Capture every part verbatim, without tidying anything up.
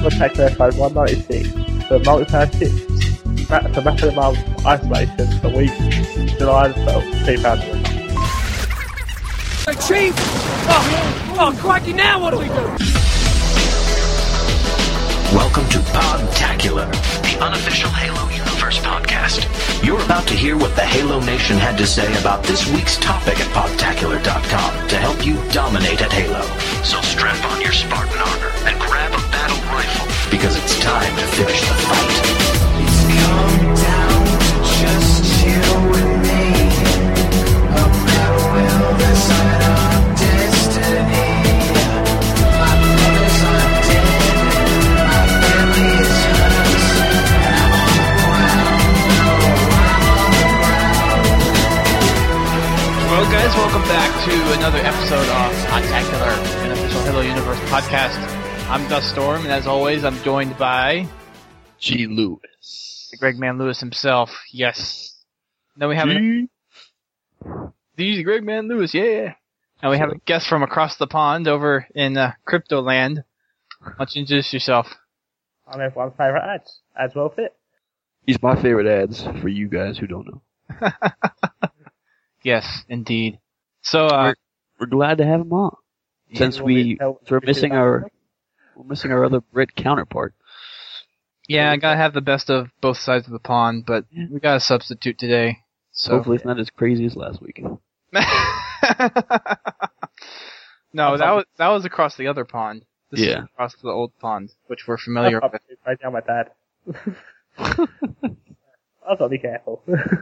Podtacular episode one ninety-six, the multiplayer tips, ma- for maximum isolation for week July twelfth, two thousand one. Chief! Oh, oh, crikey, now what do we do? Welcome to Podtacular, the unofficial Halo Universe podcast. You're about to hear what the Halo Nation had to say about this week's topic at podtacular dot com to help you dominate at Halo. So strap on your Spartan armor and grab a battle rifle, because it's time to finish the fight. It's come down to just you and me. A battle will decide our destiny. My brothers are dead and my family is hurt. And I'm on the ground, no, I'm on the ground. Well, guys, welcome back to another episode of Podtacular, an official Halo Universe podcast. I'm Dust Storm, and as always, I'm joined by G. Lewis. the Greg Man Lewis himself. Yes. Then we have G. a, the Greg Man Lewis, yeah. And we have a guest from across the pond over in uh, Crypto Land. Why don't you introduce yourself? I'm everyone's favourite ads, as well fit. He's my favorite ads for you guys who don't know. Yes, indeed. So, uh, We're glad to have him on. Since we we're missing our we're missing our other Brit counterpart. yeah, I gotta have the best of both sides of the pond, but we got a substitute today. So Hopefully it's not as crazy as last week. No, that was that was across the other pond. This Yeah. is across the old pond, which we're familiar with. I tell my dad. I've got to be careful.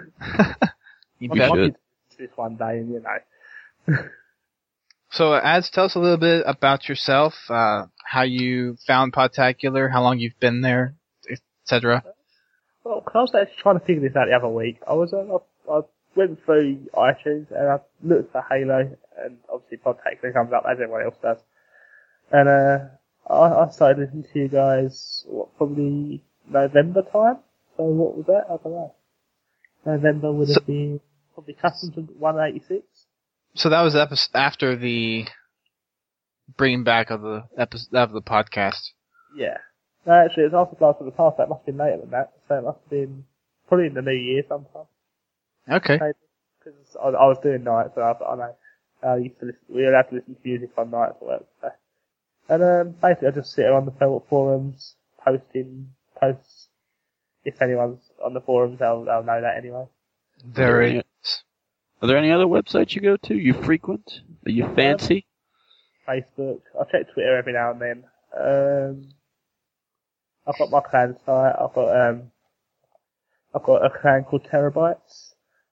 You Okay. bet. should. This one day, and you know. So, uh, Ads, tell us a little bit about yourself, uh, how you found Podtacular, how long you've been there, et cetera. Well, 'cause I was actually trying to figure this out the other week. I was, uh, I, I went through iTunes and I looked for Halo, and obviously Podtacular comes up as everyone else does. And uh, I, I started listening to you guys, what, probably November time? So what was that? I don't know. November would have So- been probably custom to one eighty-six. So that was epi- after the bringing back of the episode of the podcast. Yeah. No, actually, it was after Blast of the Past. That must have been later than that. So it must have been probably in the new year sometime. Okay. Because I, I was doing nights, so I thought, I know. I used to listen, we were allowed to listen to music on nights at work. So. And um, basically, I just sit on the Felt forums, posting posts. If anyone's on the forums, they'll, they'll know that anyway. Very. Are there any other websites you go to, you frequent, that you fancy? Facebook. I check Twitter every now and then. Um, I've got my clan site. I've got um, I've got a clan called Terabytes.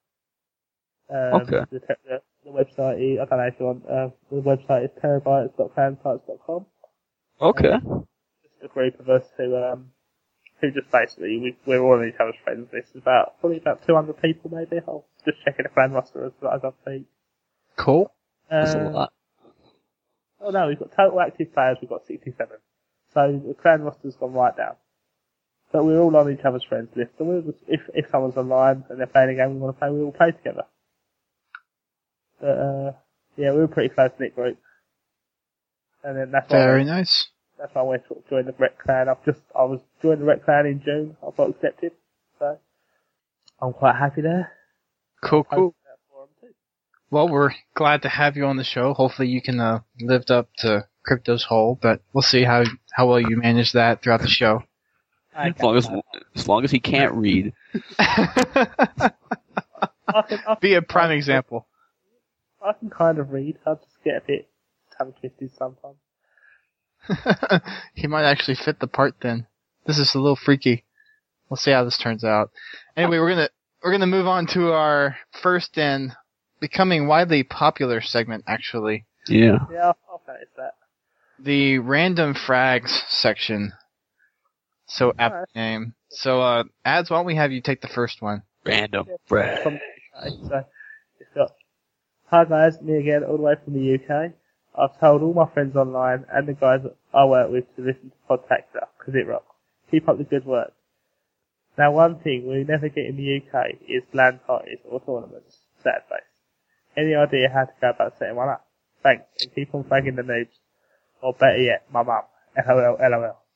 Um, Okay. The, te- the, the website is, I don't know if you want, uh, the website is terabytes dot clansites dot com. Okay. Just a group of us who, um, who just basically, we, we're all each other's friends. This is about, probably about two hundred people maybe. I'll just checking the clan roster as, as I speak. Cool. That's a Um, lot. Oh no, we've got total active players, we've got sixty-seven. So the clan roster's gone right down. But we're all on each other's friends list, and we'll just, if, if someone's online and they're playing a game we want to play, we all play together. But, uh, yeah, we were a pretty close-knit group. And then that's why, Very I, nice. that's why I went to join the Rec Clan. I've just, I was joined the Rec Clan in June, I got accepted. So, I'm quite happy there. Cool, cool. Posted that forum too. Well, we're glad to have you on the show. Hopefully you can uh, live up to Crypto's Hole, but we'll see how how well you manage that throughout the show. As long as, as long as he can't read. I can, I Be a prime example. I can kind of read. I just get a bit tongue-twisted sometimes. He might actually fit the part then. This is a little freaky. We'll see how this turns out. Anyway, we're gonna we're gonna move on to our first and becoming widely popular segment, actually. Yeah. Yeah, I've, I've noticed that. The random frags section. So apt Alright. name. So uh Ads, why don't we have you take the first one? Random. Yeah, Brad. from the U K. So it's got, hi guys, me again, all the way from the U K. I've told all my friends online and the guys that I work with to listen to Podtacular, because it rocks. Keep up the good work. Now one thing we never get in the U K is LAN parties or tournaments. Sad face. Any idea how to go about setting one up? Thanks, and keep on fragging the noobs. Or better yet, my mum. LOL, LOL.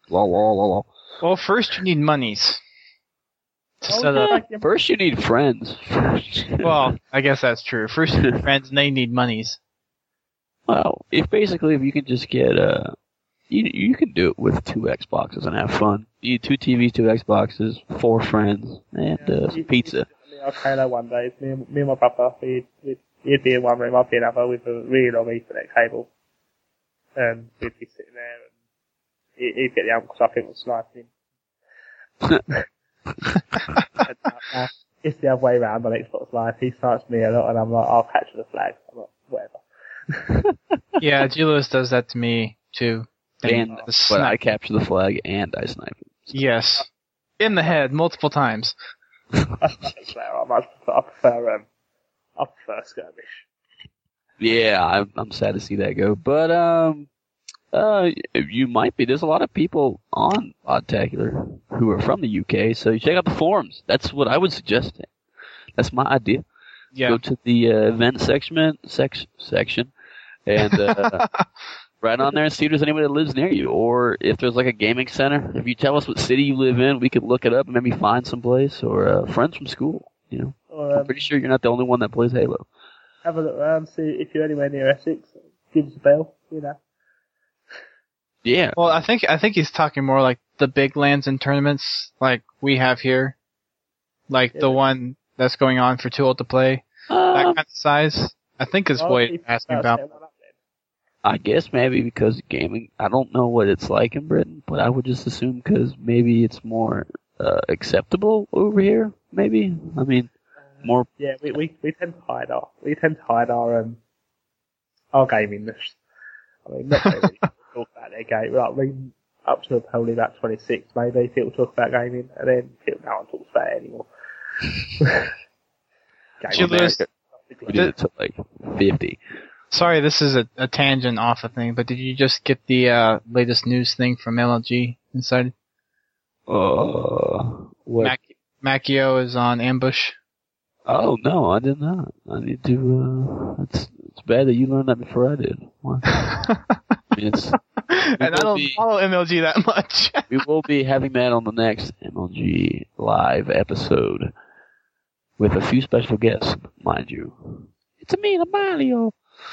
La la la la. Well, first you need monies to Oh, set yeah. up. First, you need friends. Well, I guess that's true. First you need friends, and they need monies. Well, if basically if you can just get uh, you you can do it with two Xboxes and have fun. You need two T Vs, two Xboxes, four friends, and Yeah, uh, some you- pizza. Me and Halo one day, me and, me and my brother, we'd, we'd, he'd be in one room, I'd be in another with a really long Ethernet cable. And we'd be sitting there and he- he'd get the uncle, so I think was sniping him. And, uh, it's the other way around on Xbox Live. He snipes me a lot and I'm like, I'll catch the flag. I'm like, whatever. Yeah, G. Lewis does that to me too. And the but I snipe- capture the flag and I snipe him. Yes, in the head multiple times. I prefer, I much prefer, I prefer, um, I prefer skirmish. Yeah, I'm, I'm sad to see that go. But um, uh, you might be. There's a lot of people on Podtacular who are from the U K, so you check out the forums. That's what I would suggest. That's my idea. Yeah. Go to the uh, event section, sex, section, and uh, right on there and see if there's anybody that lives near you, or if there's like a gaming center. If you tell us what city you live in, we could look it up and maybe find some place, or uh, friends from school. You know, Or, I'm um, pretty sure you're not the only one that plays Halo. have a look around, see if you're anywhere near Essex. Give us a bell, you know. Yeah. Well, I think I think he's talking more like the big lands and tournaments like we have here, like Yeah. the one that's going on for Too Old to Play. That Um, kind of size, I think is Well, what people he's asking start about. setting one up then. I guess maybe because gaming, I don't know what it's like in Britain, but I would just assume because maybe it's more uh, acceptable over here. Maybe I mean more. Yeah, we, we we tend to hide our we tend to hide our um our gamingness. I mean, not really people talk about their game. Like, we up to probably about twenty-six, maybe people talk about gaming, and then people no one talks about it anymore. Gee, Lewis, We did it to like fifty. sorry, this is a, a tangent off a thing, but did you just get the uh, latest news thing from L L G inside? Uh, what? Mac- Macchio is on ambush. Oh no, I did not. I need to. Uh, it's it's bad that you learned that before I did. What? I mean, it's, and I will don't be- follow M L G that much. we will be having that on the next M L G live episode with a few special guests, mind you. It's a me, the Mario.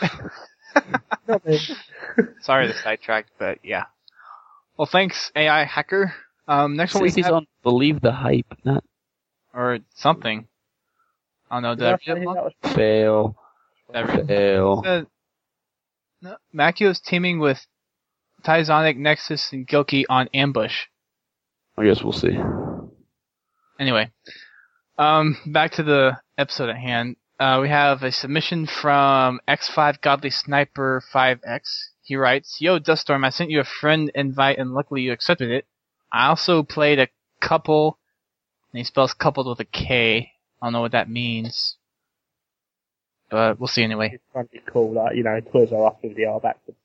Sorry to sidetrack, but yeah. Well, thanks, A I Hacker. Um, next one we Since he's have, on Believe the Hype, not or something. I don't know, did I Yeah, read I it think wrong? that was- fail. Did I read it? Fail. Uh, no, Macchio is teaming with Tyzonic, Nexus, and Gilkey on Ambush. I guess we'll see. Anyway, um, back to the episode at hand. Uh, we have a submission from X five Godly Sniper five X. He writes, Yo, Duststorm, I sent you a friend invite and luckily you accepted it. I also played a couple, and he spells coupled with a K. I don't know what that means. But we'll see anyway. It's trying to be cool, like, you know, Toys R Us with the R backwards.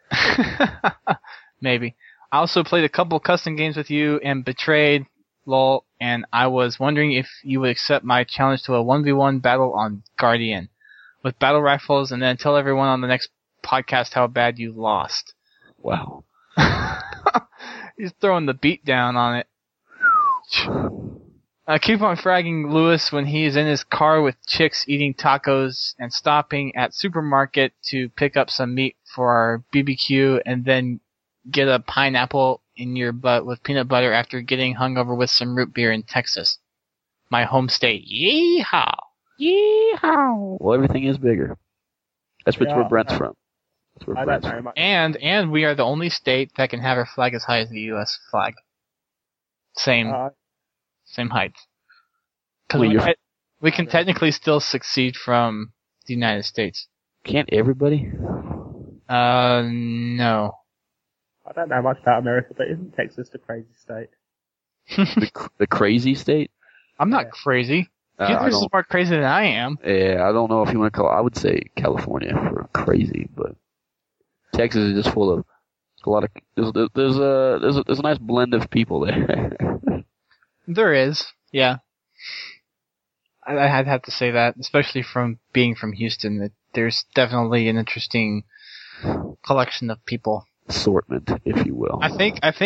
Maybe. I also played a couple custom games with you and Betrayed, lol, and I was wondering if you would accept my challenge to a one v one battle on Guardian with battle rifles and then tell everyone on the next podcast how bad you lost. Wow. He's throwing the beat down on it. I keep on fragging Lewis when he's in his car with chicks eating tacos and stopping at supermarket to pick up some meat for our B B Q and then get a pineapple in your butt with peanut butter after getting hungover with some root beer in Texas. My home state. Yeehaw! Yeehaw! Well, everything is bigger. That's where, Yeah, where Brent's I- from. That's where I don't Brent's know from. much. And, and we are the only state that can have our flag as high as the U S flag. Same, Uh, same height. Cause Well, we, you're- te- we can technically still succeed from the United States. Can't everybody? Uh, no. I don't know much about America, but isn't Texas the crazy state? The, cr- the crazy state? I'm not Yeah. crazy. Uh, You I guys are don't, more crazy than I am. yeah, I don't know if you want to call. I would say California for crazy, but Texas is just full of a lot of. There's, there's a there's a there's a nice blend of people there. There is, yeah. I, I'd have to say that, especially from being from Houston, that there's definitely an interesting collection of people. Assortment, if you will. I think I think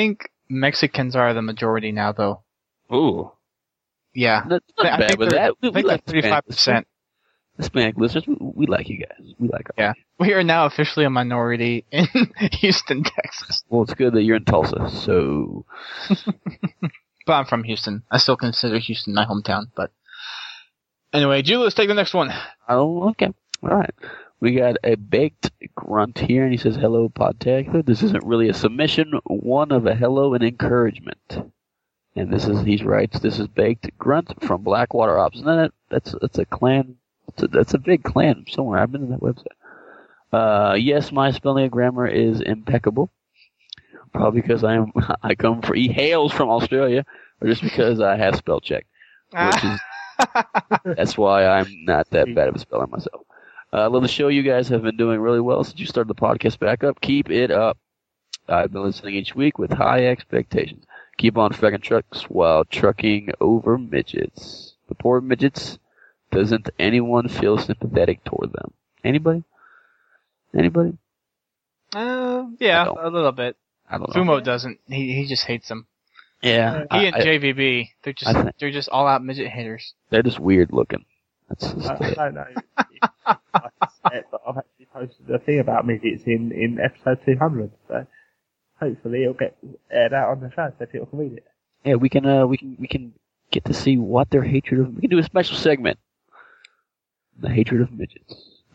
Mexicans are the majority now, though. Ooh. Yeah. That's not I bad think with they're- that. We, I we think like like thirty-five percent. Hispanic listeners. We, we like you guys. We like our Yeah. We are now officially a minority in Houston, Texas. Well, it's good that you're in Tulsa, so... But I'm from Houston. I still consider Houston my hometown, but... Anyway, Julius, take the next one. Oh, okay. All right. We got a baked grunt here, and he says, hello, Podtacular. This isn't really a submission, one of a hello and encouragement. And this is, he writes, this is baked grunt from Blackwater Ops. And that, that's, that's a clan, that's a, that's a big clan somewhere. I've been to that website. Uh, yes, my spelling and grammar is impeccable. Probably because I am, I come from, he hails from Australia, or just because I have spell check. Which is, that's why I'm not that bad of a speller myself. I uh, love the show. You guys have been doing really well since you started the podcast back up. Keep it up. I've been listening each week with high expectations. Keep on fucking trucks while trucking over midgets. The poor midgets, doesn't anyone feel sympathetic toward them? Anybody? Anybody? Uh, yeah, a little bit. I don't know. Fumo doesn't. He he just hates them. Yeah. He I, and I, J V B, they're just I think- they're just all out midget haters. they're just weird looking. That's just, I, I uh, don't know. if I can say it, but I've actually posted a thing about midgets in, in episode two hundred, so hopefully it'll get aired out on the show so people can read it. yeah, we can, uh, we can, we can get to see what their hatred of, we can do a special segment. The hatred of midgets.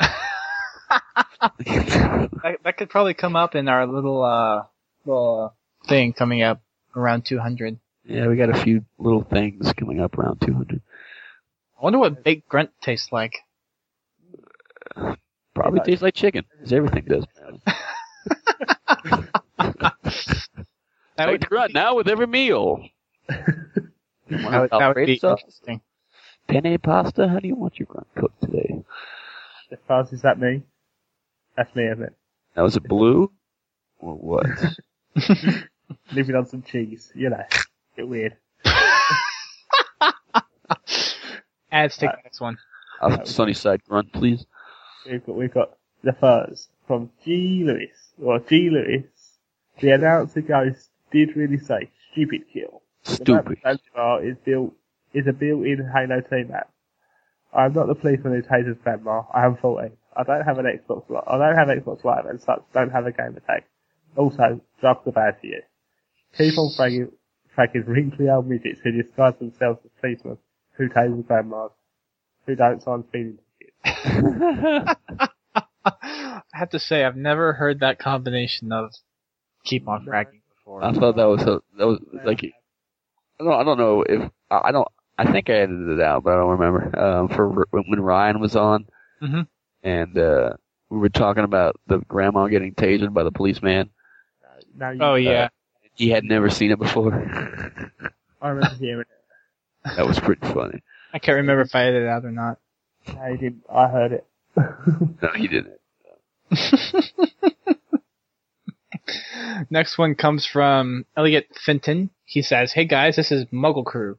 That, that could probably come up in our little uh little uh, thing coming up around two hundred. Yeah, we got a few little things coming up around two hundred. I wonder what baked grunt tastes like. Probably Yeah. tastes like chicken, as everything does. That Baked would, grunt now with every meal. that would, that would be Sauce? interesting. Penne pasta? How do you want your grunt cooked today? As far as is that me? That's me, isn't it? Now, is it blue? Or what? Living on some cheese, you know. Bit weird. Ads, take the next one. Uh, sunny side grunt, please. We've got, we've got the first from G. Lewis, or G. Lewis. The announcer ghost did really say, stupid kill. Stupid. The map Zanzibar is built, is a built-in Halo two map. I'm not the policeman who tases grandma. I am fourteen. I don't have an Xbox Live. I don't have Xbox Live and such don't have a game tag. Also, drugs are bad for you. Keep on fragging, fragging wrinkly old midgets who disguise themselves as policemen, who tase grandmas, who don't sign speeding tickets. I have to say, I've never heard that combination of keep on fragging before. I thought that was a, that was like, I don't, I don't know if, I I don't, I think I edited it out, but I don't remember, um, for when Ryan was on, Mhm. and, uh, we were talking about the grandma getting tasered by the policeman. Now you, Oh yeah. He had never seen it before. I remember hearing it. That was pretty funny. I can't remember if I edited it out or not. No, you didn't. I heard it. No, he didn't. Next one comes from Elliot Fenton. He says, "Hey guys, this is Muggle Crew."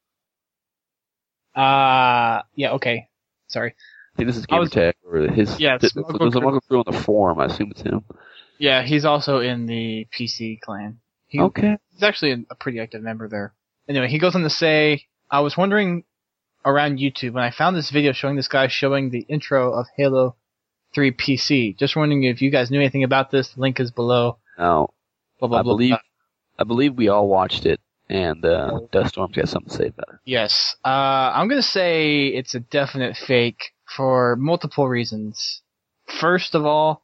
Uh, yeah, okay. Sorry. I think this is I was- Gamertag, or his, Yeah, it's there's Muggle a Crew. Muggle Crew on the forum. I assume it's him. Yeah, he's also in the P C clan. He, Okay. He's actually a, a pretty active member there. Anyway, he goes on to say, I was wondering around YouTube when I found this video showing this guy showing the intro of Halo three P C. Just wondering if you guys knew anything about this. The link is below. Now, Blah, blah, I blah, believe, blah. I believe we all watched it, and uh, Duststorm's got something to say about it. Yes. Uh, I'm gonna say it's a definite fake for multiple reasons. First of all,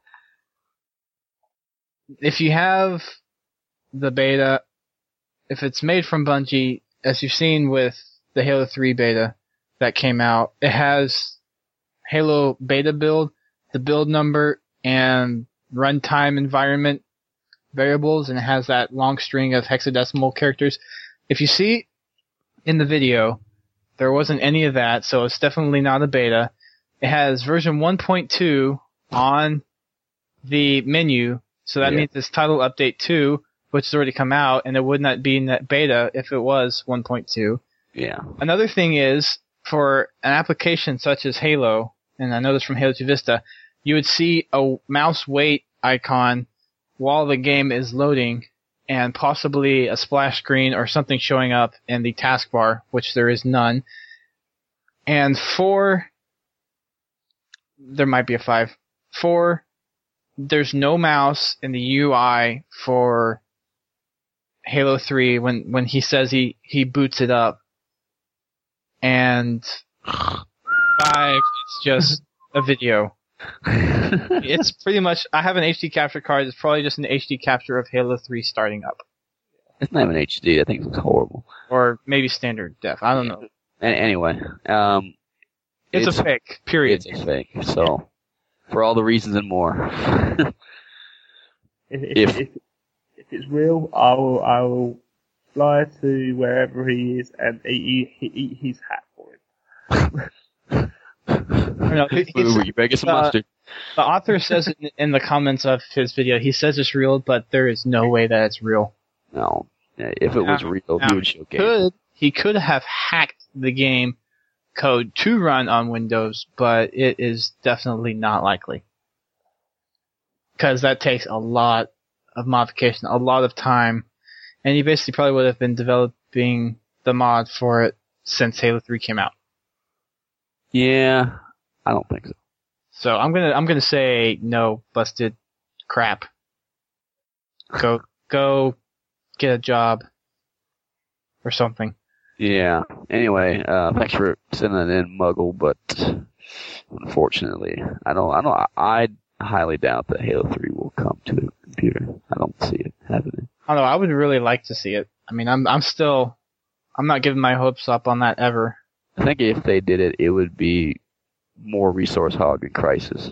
if you have the beta, if it's made from Bungie, as you've seen with the Halo three beta that came out, it has Halo beta build, the build number, and runtime environment variables, and it has that long string of hexadecimal characters. If you see in the video, there wasn't any of that, so it's definitely not a beta. It has version one point two on the menu, so that Yeah. means it's title update two, which has already come out, and it would not be in that beta if it was one point two. Yeah. Another thing is, for an application such as Halo, and I know this from Halo two Vista, you would see a mouse wait icon while the game is loading, and possibly a splash screen or something showing up in the taskbar, which there is none. And four, there might be a five. Four, there's no mouse in the U I for Halo three when, when he says he, he boots it up. And five, it's just a video. It's pretty much, I have an H D capture card, it's probably just an H D capture of Halo three starting up. It's not even H D, I think it's horrible. Or maybe standard def, I don't know. And anyway, um, it's, it's a fake, period. It's a fake, so, for all the reasons and more. if, if, if, if, if it's real, I will, I will fly to wherever he is and eat, eat, eat his hat for him. No, Ooh, you better get some uh, mustard. The author says in, in the comments of his video, he says it's real, but there is no way that it's real. No. If it was Now, real, now, he would show game. Could, he could have hacked the game code to run on Windows, but it is definitely not likely. Because that takes a lot of modification, a lot of time, and he basically probably would have been developing the mod for it since Halo three came out. Yeah, I don't think so. So I'm gonna I'm gonna say no, busted crap. Go go get a job or something. Yeah. Anyway, uh, thanks for sending it in, Muggle. But unfortunately, I don't. I don't. I highly doubt that Halo three will come to a computer. I don't see it happening. I don't know. I would really like to see it. I mean, I'm I'm still I'm not giving my hopes up on that ever. I think if they did it, it would be more resource hog than Crisis.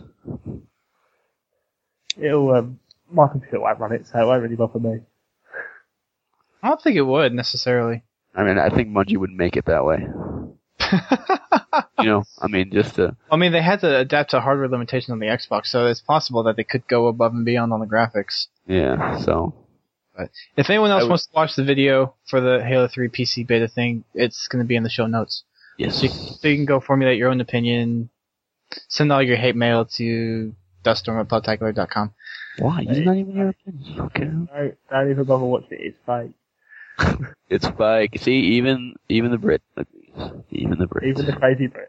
It'll, um, my computer won't run it, so it won't really bother me. I don't think it would necessarily. I mean, I think Bungie would make it that way. You know, I mean, just to... I mean, they had to adapt to hardware limitations on the Xbox, so it's possible that they could go above and beyond on the graphics. Yeah, so... But if anyone else would, wants to watch the video for the Halo three P C beta thing, it's going to be in the show notes. Yes. So you, so you can go formulate your own opinion. Send all your hate mail to duststorm at podtacular dot com. Why? You're not even your opinion. Okay. Don't, don't even bother watching it, it's fake. It's fake. See, even even the Brit agrees. Even the Brit. Even the crazy Brit.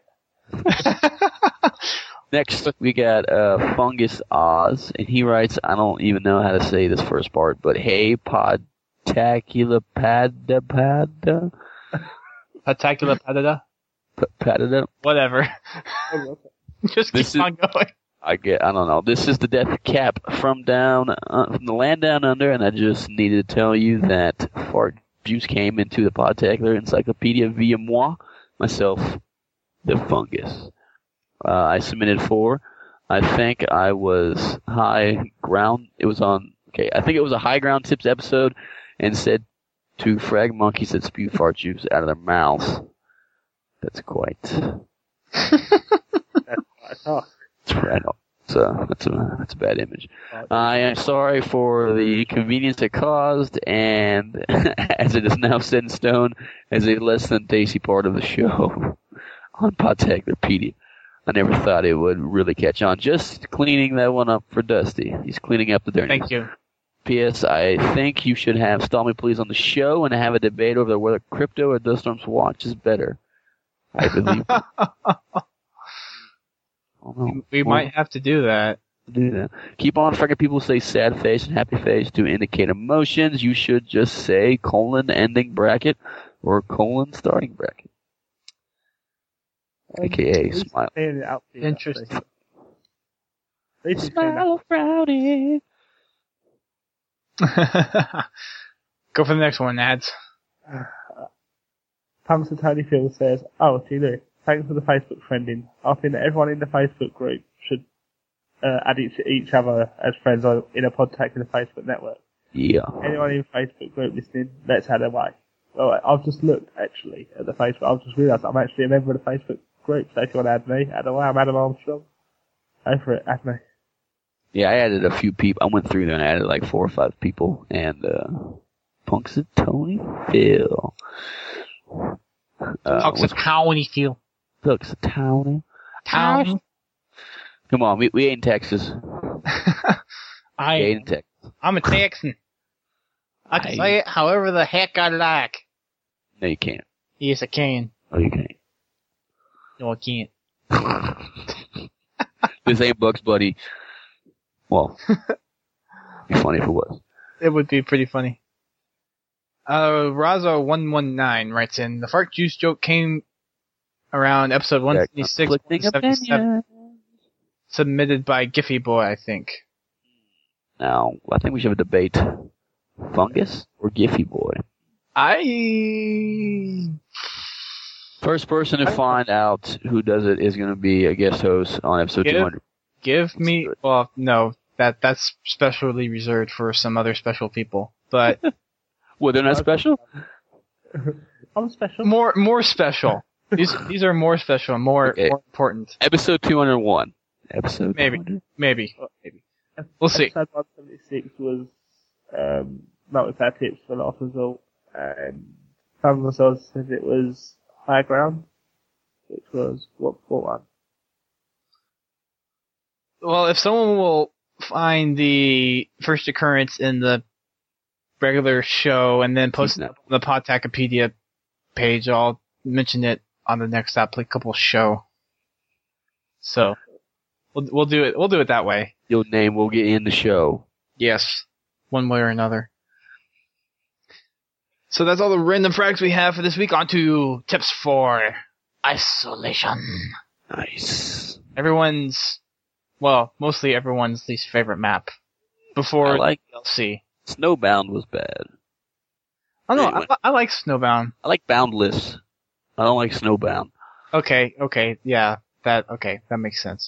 Next, we got uh, Fungus Oz, and he writes, I don't even know how to say this first part, but hey, podtacular pada pada? Podtacular padada? Padada? Whatever. Just keep This on is- going. I get, I don't know. This is the Death Cap from down, uh, from the land down under, and I just needed to tell you that Fart Juice came into the Podtacular Encyclopedia via moi, myself, the Fungus. Uh, I submitted four. I think I was high ground. It was on, okay, I think it was a high ground tips episode, and said to frag monkeys that spew fart juice out of their mouths. That's quite. That's quite tough. That's right. So that's a that's a bad image. I am sorry for the inconvenience it caused, and as it is now set in stone as a less than tasty part of the show on Podtacularpedia. I never thought it would really catch on. Just cleaning that one up for Dusty. He's cleaning up the dirtiness. Thank you. P S. I think you should have Stall Me Please on the show and have a debate over whether Crypto or Duststorm's watch is better. I believe. We, we might have to do that. Do that. Keep on freaking people say sad face and happy face to indicate emotions. You should just say colon ending bracket or colon starting bracket. Um, A K A he's smile. clearing it up for you, Interesting. actually. At least he's clearing it up. Frowny. Go for the next one, Nads. Punks Tony Phil says, oh, gee, look, thanks for the Facebook friending. I think that everyone in the Facebook group should uh, add each, each other as friends on, in a Podtacular Facebook network. Yeah. Anyone in the Facebook group listening, let's add away. Well, I've just looked, actually, at the Facebook. I've just realised I'm actually a member of the Facebook group, so if you want to add me, add away. I'm Adam Armstrong. Go for it, add me. Yeah, I added a few people. I went through there and I added like four or five people. And, uh, Punks Tony Phil. Uh, Talks of Tony Phil. Punks Tony. Tony. Come on, we, we ain't in Texas. I, We ain't in Texas. I'm a Texan. I can say it however the heck I like. No, you can't. Yes, I can. Oh, you can't. No, I can't. This ain't Bugs Buddy. Well, it'd be funny if it was. It would be pretty funny. Uh, Razo one one nine writes in, the fart juice joke came around episode one seventy-six, one seventy-seven, submitted by Giffy Boy, I think. Now, I think we should have a debate. Fungus or Giffy Boy? I... First person to find out who does it is going to be a guest host on episode Give, two hundred. Give me... Well, no. That That's specially reserved for some other special people. But... Well, they're not special? I'm special. More more special. These these are more special, more, Okay. more important. Episode two hundred one. Episode Maybe. two hundred? Maybe. Maybe. We'll see. Episode one seventy-six was um, multiplayer tips for last result, and some results said it was high ground, which was what what one? Well, if someone will find the first occurrence in the regular show and then post it on the Podtacopedia page, I'll mention it on the next applicable show. So we'll we'll do it. We'll do it that way. Your name will get in the show. Yes, one way or another. So that's all the random frags we have for this week. On to tips for isolation. Nice. Everyone's, well, mostly everyone's least favorite map before I like D L C. Snowbound was bad. I don't know. Anyway. I, I like Snowbound. I like Boundless. I don't like Snowbound. Okay, okay, yeah, that okay, that makes sense.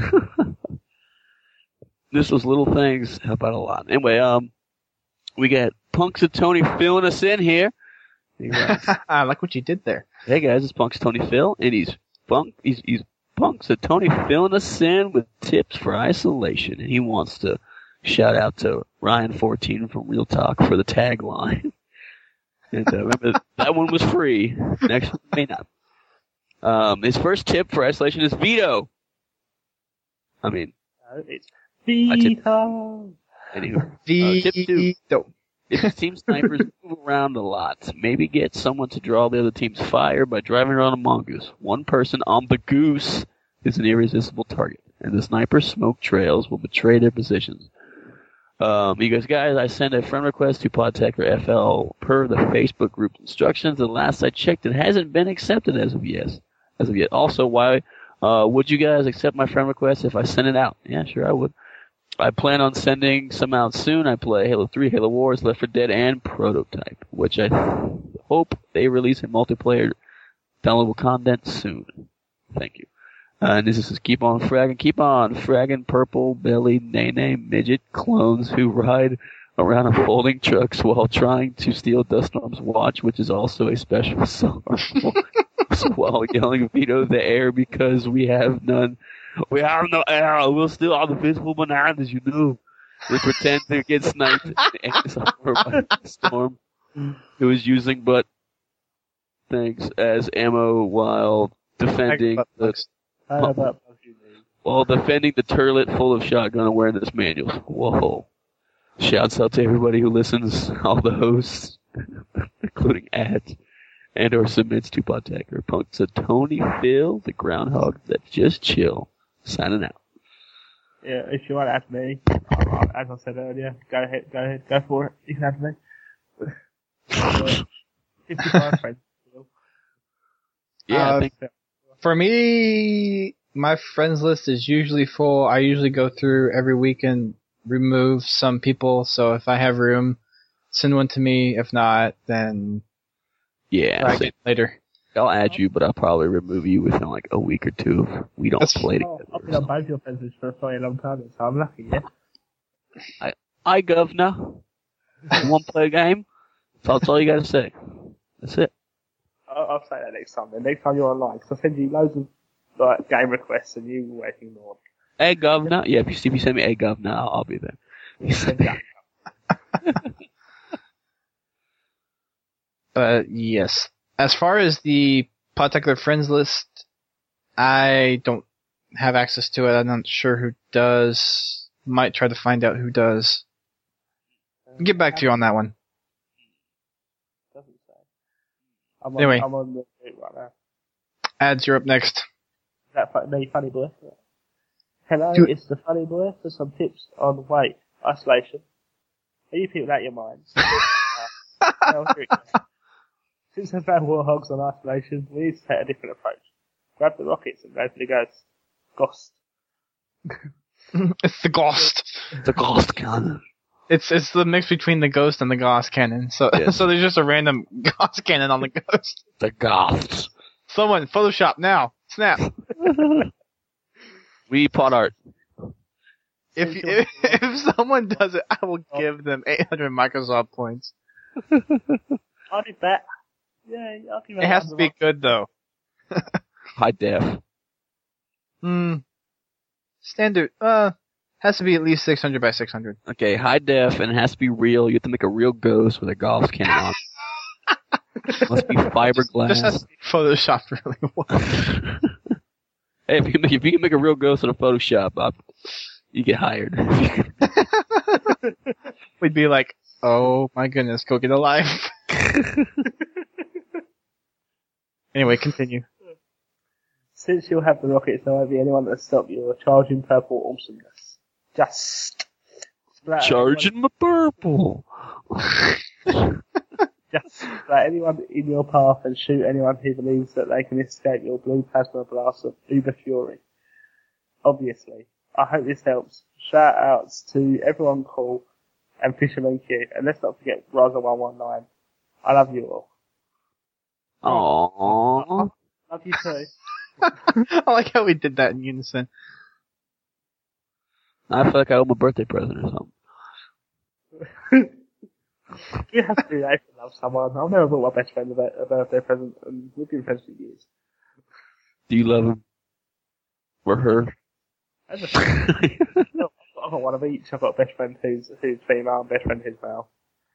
This was little things help out a lot. Anyway, um, we got Punxsutawney filling us in here. He writes, I like what you did there. hey guys, it's Punxsutawney Phil, and he's punk, he's he's Punxsutawney filling us in with tips for isolation, and he wants to shout out to Ryan fourteen from Real Talk for the tagline. And uh, remember, that one was free. Next one may not. Um, his first tip for isolation is veto. I mean, No, it's Vito. anyway. Uh, tip two. Veto. If the team snipers move around a lot, maybe get someone to draw the other team's fire by driving around a mongoose. One person on the goose is an irresistible target, and the sniper's smoke trails will betray their positions. Um, you guys, guys, I sent a friend request to Podtacular F L per the Facebook group instructions, and last I checked, it hasn't been accepted as of yet. As of yet. Also, why uh, would you guys accept my friend request if I sent it out? Yeah, sure, I would. I plan on sending some out soon. I play Halo three, Halo Wars, Left four Dead, and Prototype, which I hope they release in multiplayer downloadable content soon. Thank you. Uh, and this is keep on fragging, keep on fragging purple belly nene midget clones who ride around on folding trucks while trying to steal Duststorm's watch, which is also a special assault rifle. So while yelling veto the air because we have none. We have no air. We'll steal all the visible bananas, you know. We pretend to get sniped and it's over by the storm. Who is using butt things as ammo while defending the I know about while defending the turlet full of shotgun awareness manuals. Whoa. Shouts out to everybody who listens, all the hosts, including ads, and or submits to Podtacular. Punxsutawney Phil, the groundhog that's just chill. Signing out. Yeah, if you want to add me, as I said earlier, go ahead, go ahead, go for it. You can add me. fifty-five friends. Yeah, Uh, I think For me, my friends list is usually full. I usually go through every week and remove some people. So if I have room, send one to me. If not, then yeah. drag same. it later. I'll add you, but I'll probably remove you within like a week or two if we don't That's- play Oh, together. I've been on both your friends list for a very long time, so I'm lucky, yeah? Hi, governor. You want to play a game? So that's all you got to say. That's it. I'll, I'll say that next time then. Next time you're online, because I send you loads of like game requests and you always ignore Hey, governor. Yeah, if you, if you send me a governor, I'll, I'll be there. them. But yes, as far as the Podtacular friends list, I don't have access to it. I'm not sure who does. Might try to find out who does. Get back to you on that one. doesn't say. I'm on, Anyway. I'm on the route right now. Ads, you're up next. Is that fu- me, funny boy? Hello, Do- it's the funny boy for some tips on weight isolation. Are you people out your minds? uh, well, here it goes. Since there's no warhogs on isolation, we need to take a different approach. Grab the rockets and go for the ghost. Ghost. It's the Ghost. The Ghost Cannon. It's it's the mix between the Ghost and the Gauss cannon. So Yeah. so there's just a random Gauss cannon on the Ghost. The Goths. Someone Photoshop now. Snap. We need pot art. If, if if someone does it, I will give them eight hundred Microsoft points. I'll do that. Yeah, I'll give It has to be good though. High def. Hmm. Standard. Uh, has to be at least six hundred by six hundred. Okay, high def, and it has to be real. You have to make a real ghost with a golf cannon on. Must be fiberglass. Just has to be photoshopped really well. Hey, if you, can make, if you can make a real ghost in a Photoshop, uh, you get hired. We'd be like, oh my goodness, go get a life. Anyway, continue. Since you'll have the rockets, there won't be anyone to stop your charging purple awesomeness. Just splatter Charging the purple. anyone, just splatter anyone in your path and shoot anyone who believes that they can escape your blue plasma blast of Uber Fury. Obviously. I hope this helps. Shout outs to everyone cool and Fisherman Q. And let's not forget Raza one one nine. I love you all. Aww. Love you too. I like how we did that in unison. I feel like I owe him a birthday present or something. You have to do that if you love someone. I've never bought my best friend a bir- a birthday present, and we've been friends for years. Do you love him? Or her? I just, I've got one of each. I've got a best friend who's who's female, and best friend who's male.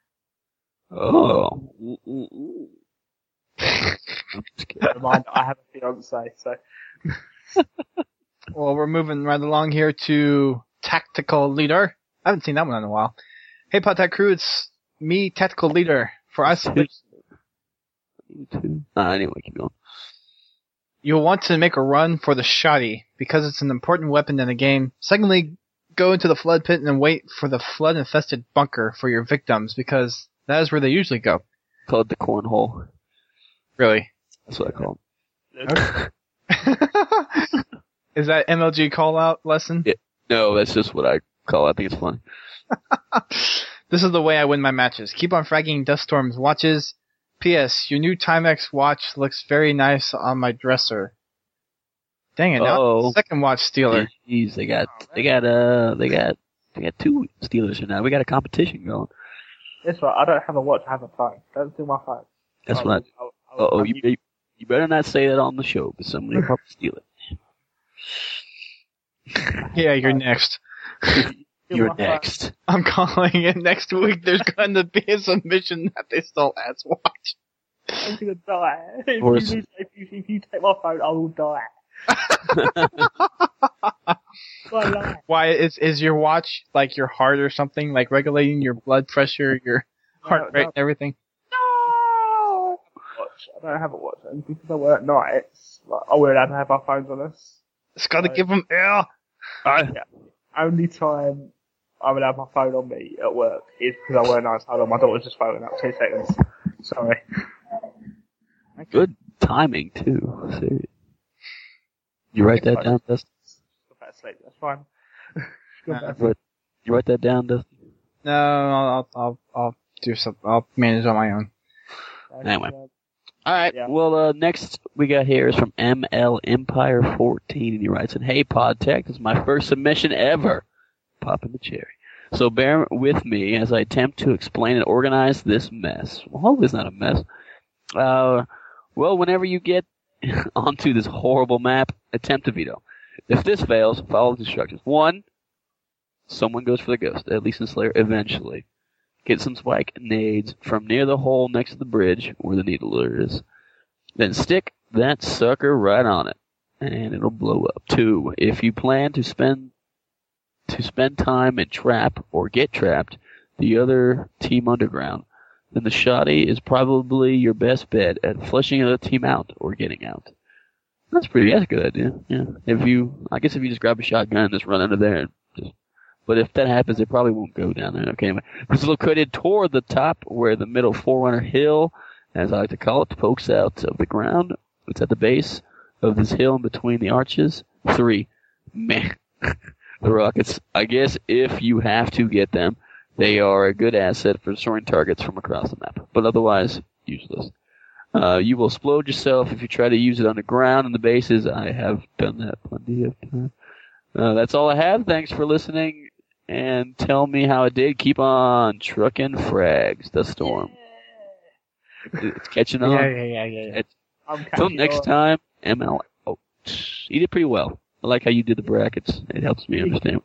Oh. Mm-mm-mm. I'm just kidding. Reminder, I have a fiance, so Well, we're moving right along here to Tactical Leader. I haven't seen that one in a while. Hey, Podtech crew, it's me, Tactical Leader. For us, Me too. Ah, anyway, keep going. you'll want to make a run for the shoddy, because it's an important weapon in the game. Secondly, go into the flood pit and wait for the flood-infested bunker for your victims, because that is where they usually go. Call it the cornhole. Really. That's what I call Is that M L G call-out lesson? it. No, that's just what I call it. I think it's funny. This is the way I win my matches. Keep on fragging Duststorm's watches. P S. Your new Timex watch looks very nice on my dresser. Dang it! Now Uh-oh. second watch stealer. Jeez, they got, they got, uh, they got, they got two Steelers here now. We got a competition going. that's right. I don't have a watch. I have a phone. Don't steal my phone. That's I'll- what. I'll- Uh I'll- oh, I'll- you, you you better not say that on the show, because somebody will probably steal it. Yeah, you're next. steal You're my phone. next. I'm calling it next week. There's going to be a submission that they stole Ad's watch. I'm gonna die. If Or you, is- lose- if, you, if you take my phone, I will die. What a lie. Why is is your watch like your heart or something, like regulating your blood pressure, your heart No, rate, no. and everything? No! Watch. I don't have a watch, and because I work nights, like, oh, we're allowed to have our phones on us. It's got to Right. give them air. Yeah. Only time I'm allowed my phone on me at work is because I wear nights. Hold on, my daughter's just phoning up. Two seconds. Sorry. Good timing too. Seriously. You write that down, Dustin? Go back to sleep. That's fine. Go Uh, back to You write, you write that down, Dustin? No, I'll I'll I'll do some. I'll manage on my own. sleep. Anyway. All right. Yeah. Well, uh, next we got here is from M L Empire fourteen, and he writes, "And hey, PodTech, this is my first submission ever. Popping the cherry. So bear with me as I attempt to explain and organize this mess. Well, hopefully it's not a mess. Uh, well, whenever you get onto this horrible map, attempt to veto. If this fails, follow the instructions. One, someone goes for the ghost, at least in Slayer, eventually. Get some spike nades from near the hole next to the bridge where the needler is. Then stick that sucker right on it, and it'll blow up. Two, if you plan to spend to spend time and trap or get trapped the other team underground, then the shotty is probably your best bet at flushing the team out or getting out. That's pretty. That's a good idea. Yeah. If you, I guess, if you just grab a shotgun and just run under there, and just. But if that happens, it probably won't go down there. Okay. Anyway, it's located toward the top, where the middle Forerunner Hill, as I like to call it, pokes out of the ground. It's at the base of this hill in between the arches. Three, meh. The rockets. I guess if you have to get them, they are a good asset for destroying targets from across the map. But otherwise, useless. Uh, you will explode yourself if you try to use it underground in the bases. I have done that plenty of times. Uh, that's all I have. Thanks for listening, and tell me how it did. Keep on trucking frags, the storm. Yeah. It's catching on. Yeah, yeah, yeah, yeah. yeah. Until next on. time, M L. Oh, you did pretty well. I like how you did the brackets. It helps me understand.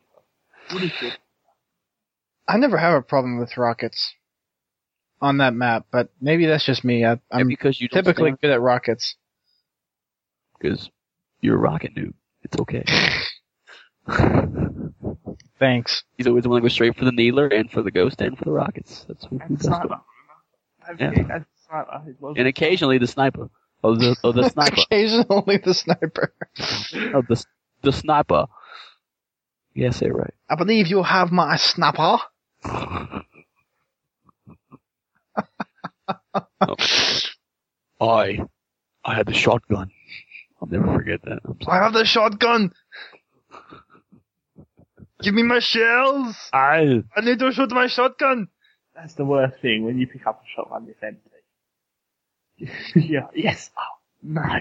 I never have a problem with rockets on that map, but maybe that's just me. I, I'm yeah, because you typically good at rockets. Because you're a rocket noob. It's okay. Thanks. He's always the one to go straight for the needler and for the ghost and for the rockets. That's what he does. Yeah. And occasionally the sniper. Oh, the, oh, the sniper. Occasionally the sniper. Oh, the, the sniper. Yeah, say it right. I believe you have my sniper. oh. I, I had the shotgun. I'll never forget that. I have the shotgun. Give me my shells. I, I need to shoot my shotgun. That's the worst thing when you pick up a shotgun. It's empty. Yeah. Yes. Oh no.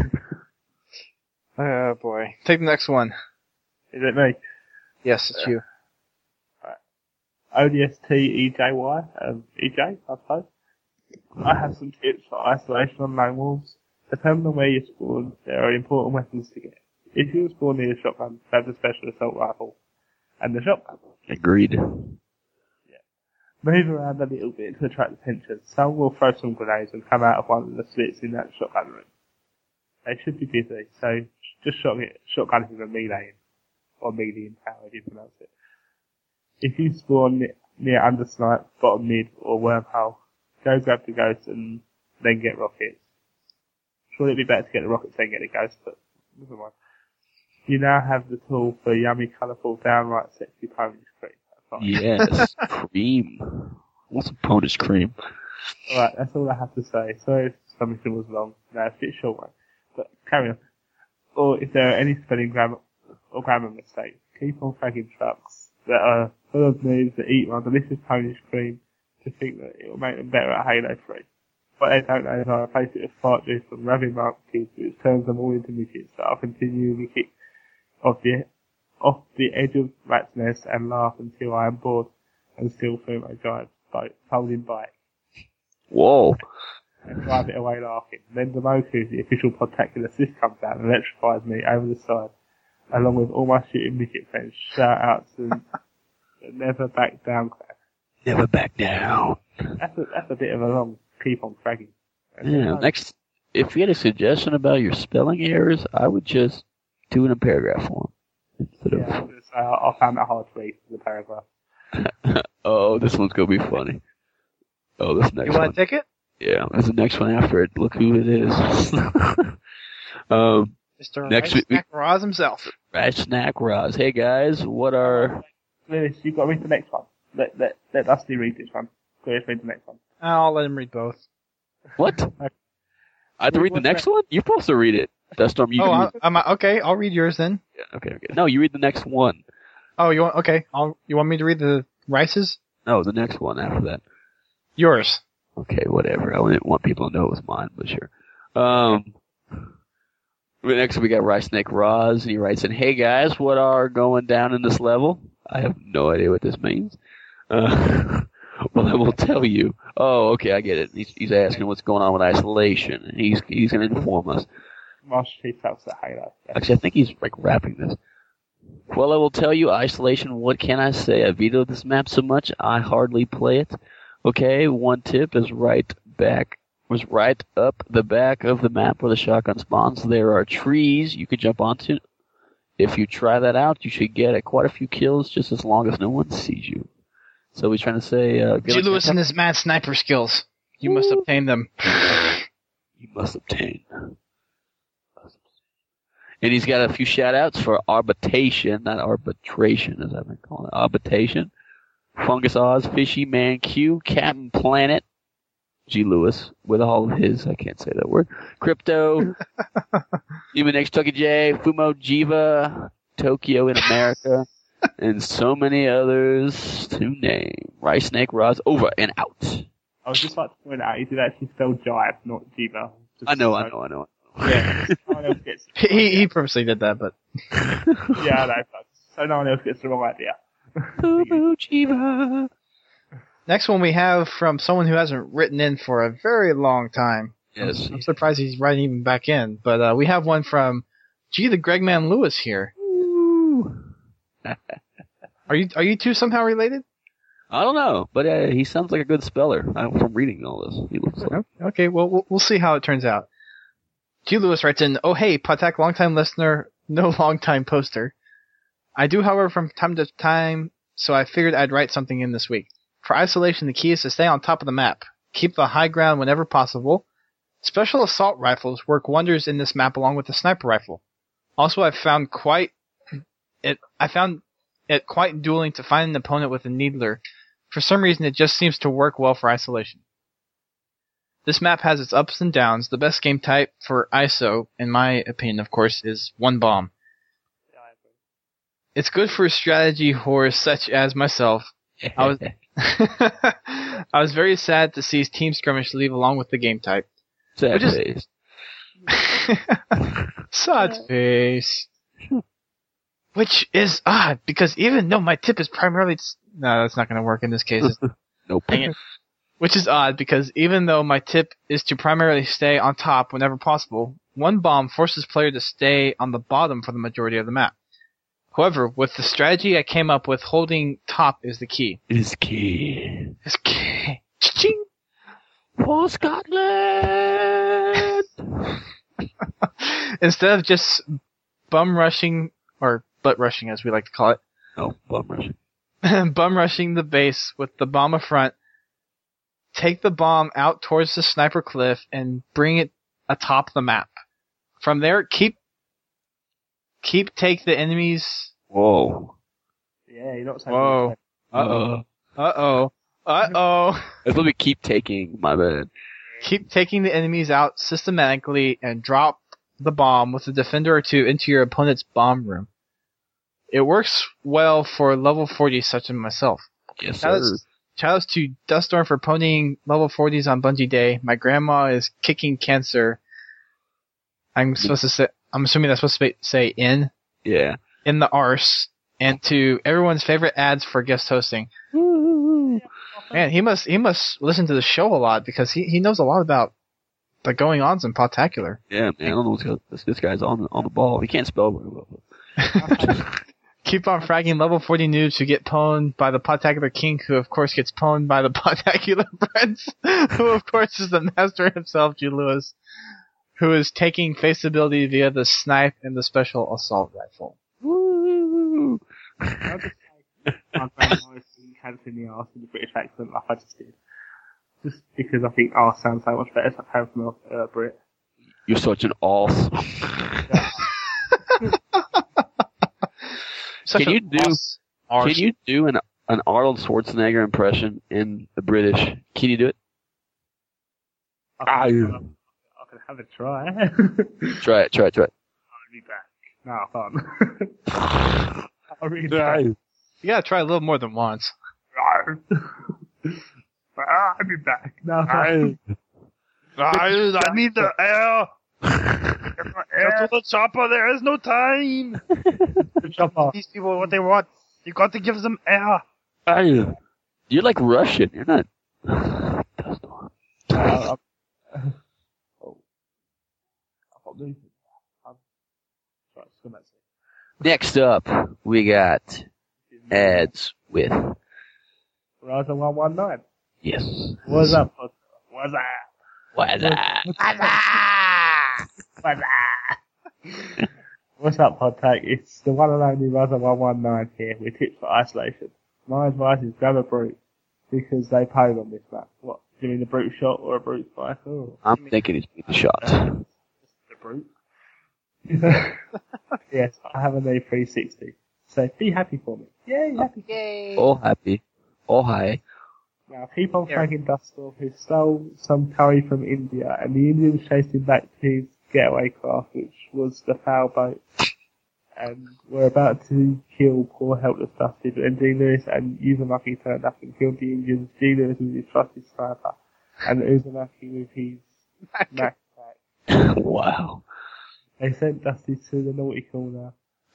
Oh boy. Take the next one. Is it me? Yes, it's you. Right. O D S T E J Y, um, E J, I suppose. I have some tips for isolation on lone wolves. Depending on where you spawn, there are important weapons to get. If you spawn near a shotgun, grab the special assault rifle and the shotgun. Agreed. Yeah. Move around a little bit to attract attention. Some will throw some grenades and come out of one of the slits in that shotgun room. They should be busy, so just shot it, shotgunning and meleeing. Or medium power, if you pronounce it. If you spawn near undersnipe, bottom mid, or wormhole, go grab the ghost and then get rockets. Surely it'd be better to get the rockets then get the ghost, but never mind. You now have the tool for yummy, colourful, downright sexy ponish cream. Yes, cream. What's a ponish cream? Alright, that's all I have to say. Sorry if submission was long. No, it's a bit short one. But carry on. Or if there are any spelling grammar or grammar mistakes, keep on fragging trucks that are full of noobs that eat my delicious ponish cream to think that it will make them better at Halo three. What they don't know is I replace it with fart juice from Rabbit Mark Kids, which turns them all into midgets that I'll continually kick off the, off the edge of Rat's Nest and laugh until I am bored and still through my giant boat, folding bike. Whoa. And drive it away laughing. Then Damoku, the official Podtacular Assist, comes out and electrifies me over the side, along with all my shooting midget friends. Shout out to the Never Back Down class. Never back down. That's a, that's a bit of a long keep on fragging. Yeah, next, if you had a suggestion about your spelling errors, I would just do it in a paragraph form. Instead yeah, of... I, I found that hard to read, the paragraph. Oh, this one's gonna be funny. Oh, this next one. You want to take it? Yeah, there's the next one after it. Look who it is. um, Mister Next Rat week, Snack Roz himself. Rat Snack Roz. Hey guys, what are... Lewis, you've got to read the next one. Let, let, let Dusty read this one. Lewis, read the next one. I'll let him read both. What? I have to read the next one? You're supposed to read it. Duststorm, you oh, can read I'm, I'm, okay, I'll read yours then. Yeah, okay, okay. No, you read the next one. Oh, you want, okay, I'll, you want me to read the Rices? No, the next one after that. Yours. Okay, whatever. I didn't want people to know it was mine, but sure. Um, next we got Rice Snake Roz, and he writes in, hey guys, what are going down in this level? I have no idea what this means. Uh, well, I will tell you. Oh, okay, I get it. He's, he's asking what's going on with isolation, and he's he's going to inform us. Master Chief tells that Halo. Actually, I think he's like wrapping this. Well, I will tell you, isolation, what can I say? I vetoed this map so much, I hardly play it. Okay, one tip is right back, was right up the back of the map where the shotgun spawns. There are trees you could jump onto. If you try that out, you should get quite a few kills just as long as no one sees you. So he's trying to say, uh, G. Lewis and his mad sniper skills. You must obtain them. You must obtain. And he's got a few shout-outs for arbitration, not arbitration, as I've been calling it. Arbitration. Fungus Oz, Fishy Man Q, Captain Planet, G. Lewis, with all of his, I can't say that word, Crypto, Even X Tucky J, Fumo Jiva, Tokyo in America, and so many others to name. Rice Snake Roz, over and out. I was just about to point out, you did actually spell jive, not jiva. Just I know, so- I know, I know. Yeah, no one else gets He he purposely did that, but yeah, I know, but so no one else gets the wrong idea. Fumo Jiva. next one we have from someone who hasn't written in for a very long time. Yes. I'm surprised he's writing even back in, but uh, we have one from G. the Gregman Lewis here. Are you are you two somehow related? I don't know, but uh, he sounds like a good speller. I, from reading all this, he looks like. Okay, well, we'll we'll see how it turns out. G. Lewis writes in, oh hey, Podtac long-time listener, no long-time poster. I do, however, from time to time, so I figured I'd write something in this week. For isolation, the key is to stay on top of the map. Keep the high ground whenever possible. Special assault rifles work wonders in this map along with the sniper rifle. Also, I found quite it. I found it quite dueling to find an opponent with a needler. For some reason, it just seems to work well for isolation. This map has its ups and downs. The best game type for I S O, in my opinion, of course, is one bomb. It's good for strategy whores such as myself. I was I was very sad to see Team Skirmish leave along with the game type. Sad Which is- face. Sad face. Which is odd, because even though my tip is primarily... No, that's not going to work in this case. Nope. Dang it. Which is odd, because even though my tip is to primarily stay on top whenever possible, one bomb forces player to stay on the bottom for the majority of the map. However, with the strategy I came up with, holding top is the key. It is key. It's key. Cha-ching! For Scotland! Instead of just bum rushing, or butt rushing as we like to call it, Oh, bum rushing. bum rushing the base with the bomb up front, take the bomb out towards the sniper cliff and bring it atop the map. From there, keep keep take the enemies. Whoa. Yeah, you're not saying. Whoa. Uh-oh. Uh oh. Uh oh. That's what we keep taking, my bad. Keep taking the enemies out systematically and drop the bomb with a defender or two into your opponent's bomb room. It works well for level forty such as myself. Yes, Shout sir. outs, shout outs to Duststorm for ponying level forties on Bungie Day. My grandma is kicking cancer. I'm supposed to say, I'm assuming that's supposed to say in, Yeah. in the arse. And to everyone's favorite ads for guest hosting. Man, he must, he must listen to the show a lot because he, he knows a lot about the going ons in Podtacular. Yeah, man. I don't know what's going this, this guy's on the, on the ball. He can't spell very well. Keep on fragging level forty noobs who get pwned by the Podtacular King, who of course gets pwned by the Podtacular Prince, who of course is the master himself, G. Lewis, who is taking face ability via the snipe and the special assault rifle. Woo! I'll just say, my grandma is being cancer in the arse in the British accent, like I just did. Just because I think arse sounds so much better if I come from a uh, Brit. You're such an arse. Such Can a you do- arse- arse. Can you do an an Arnold Schwarzenegger impression in the British? Can you do it? I can, I can have a try. Try it, try it, try it. I'll be back. No, I can't. I'll read that. You gotta try a little more than once. I'll be back. No, I, I need the air. air. Get to the chopper. There is no time. The chopper. These people, what they want. You got to give them air. Aye. You're like Russian. You're not. Uh, I'm- oh. I can't move. I'm sorry, it's come back to Next up, we got ads with Raza one one nine. yes. What's up? What's up? What's that? What's up? What's up, Podtake? It's the one and only Raza one one nine here with tips for isolation. My advice is grab a brute, because they pose on this map. What? Do you mean a brute shot or a brute spiker? Or? I'm thinking he's beat the shot. The brute? Yes, I have an A three sixty. So be happy for me. Yay, happy. Yay. All happy. All high. Now keep on flagging Dustorm, who stole some curry from India, and the Indians chased him back to his getaway craft, which was the foul boat. And we're about to kill poor helpless Dusty, but then G. Lewis and Uzumaki turned up and killed the Indians. G. Lewis with his trusted sniper, and Uzumaki with his Mac attack. Wow. They sent Dusty to the naughty corner.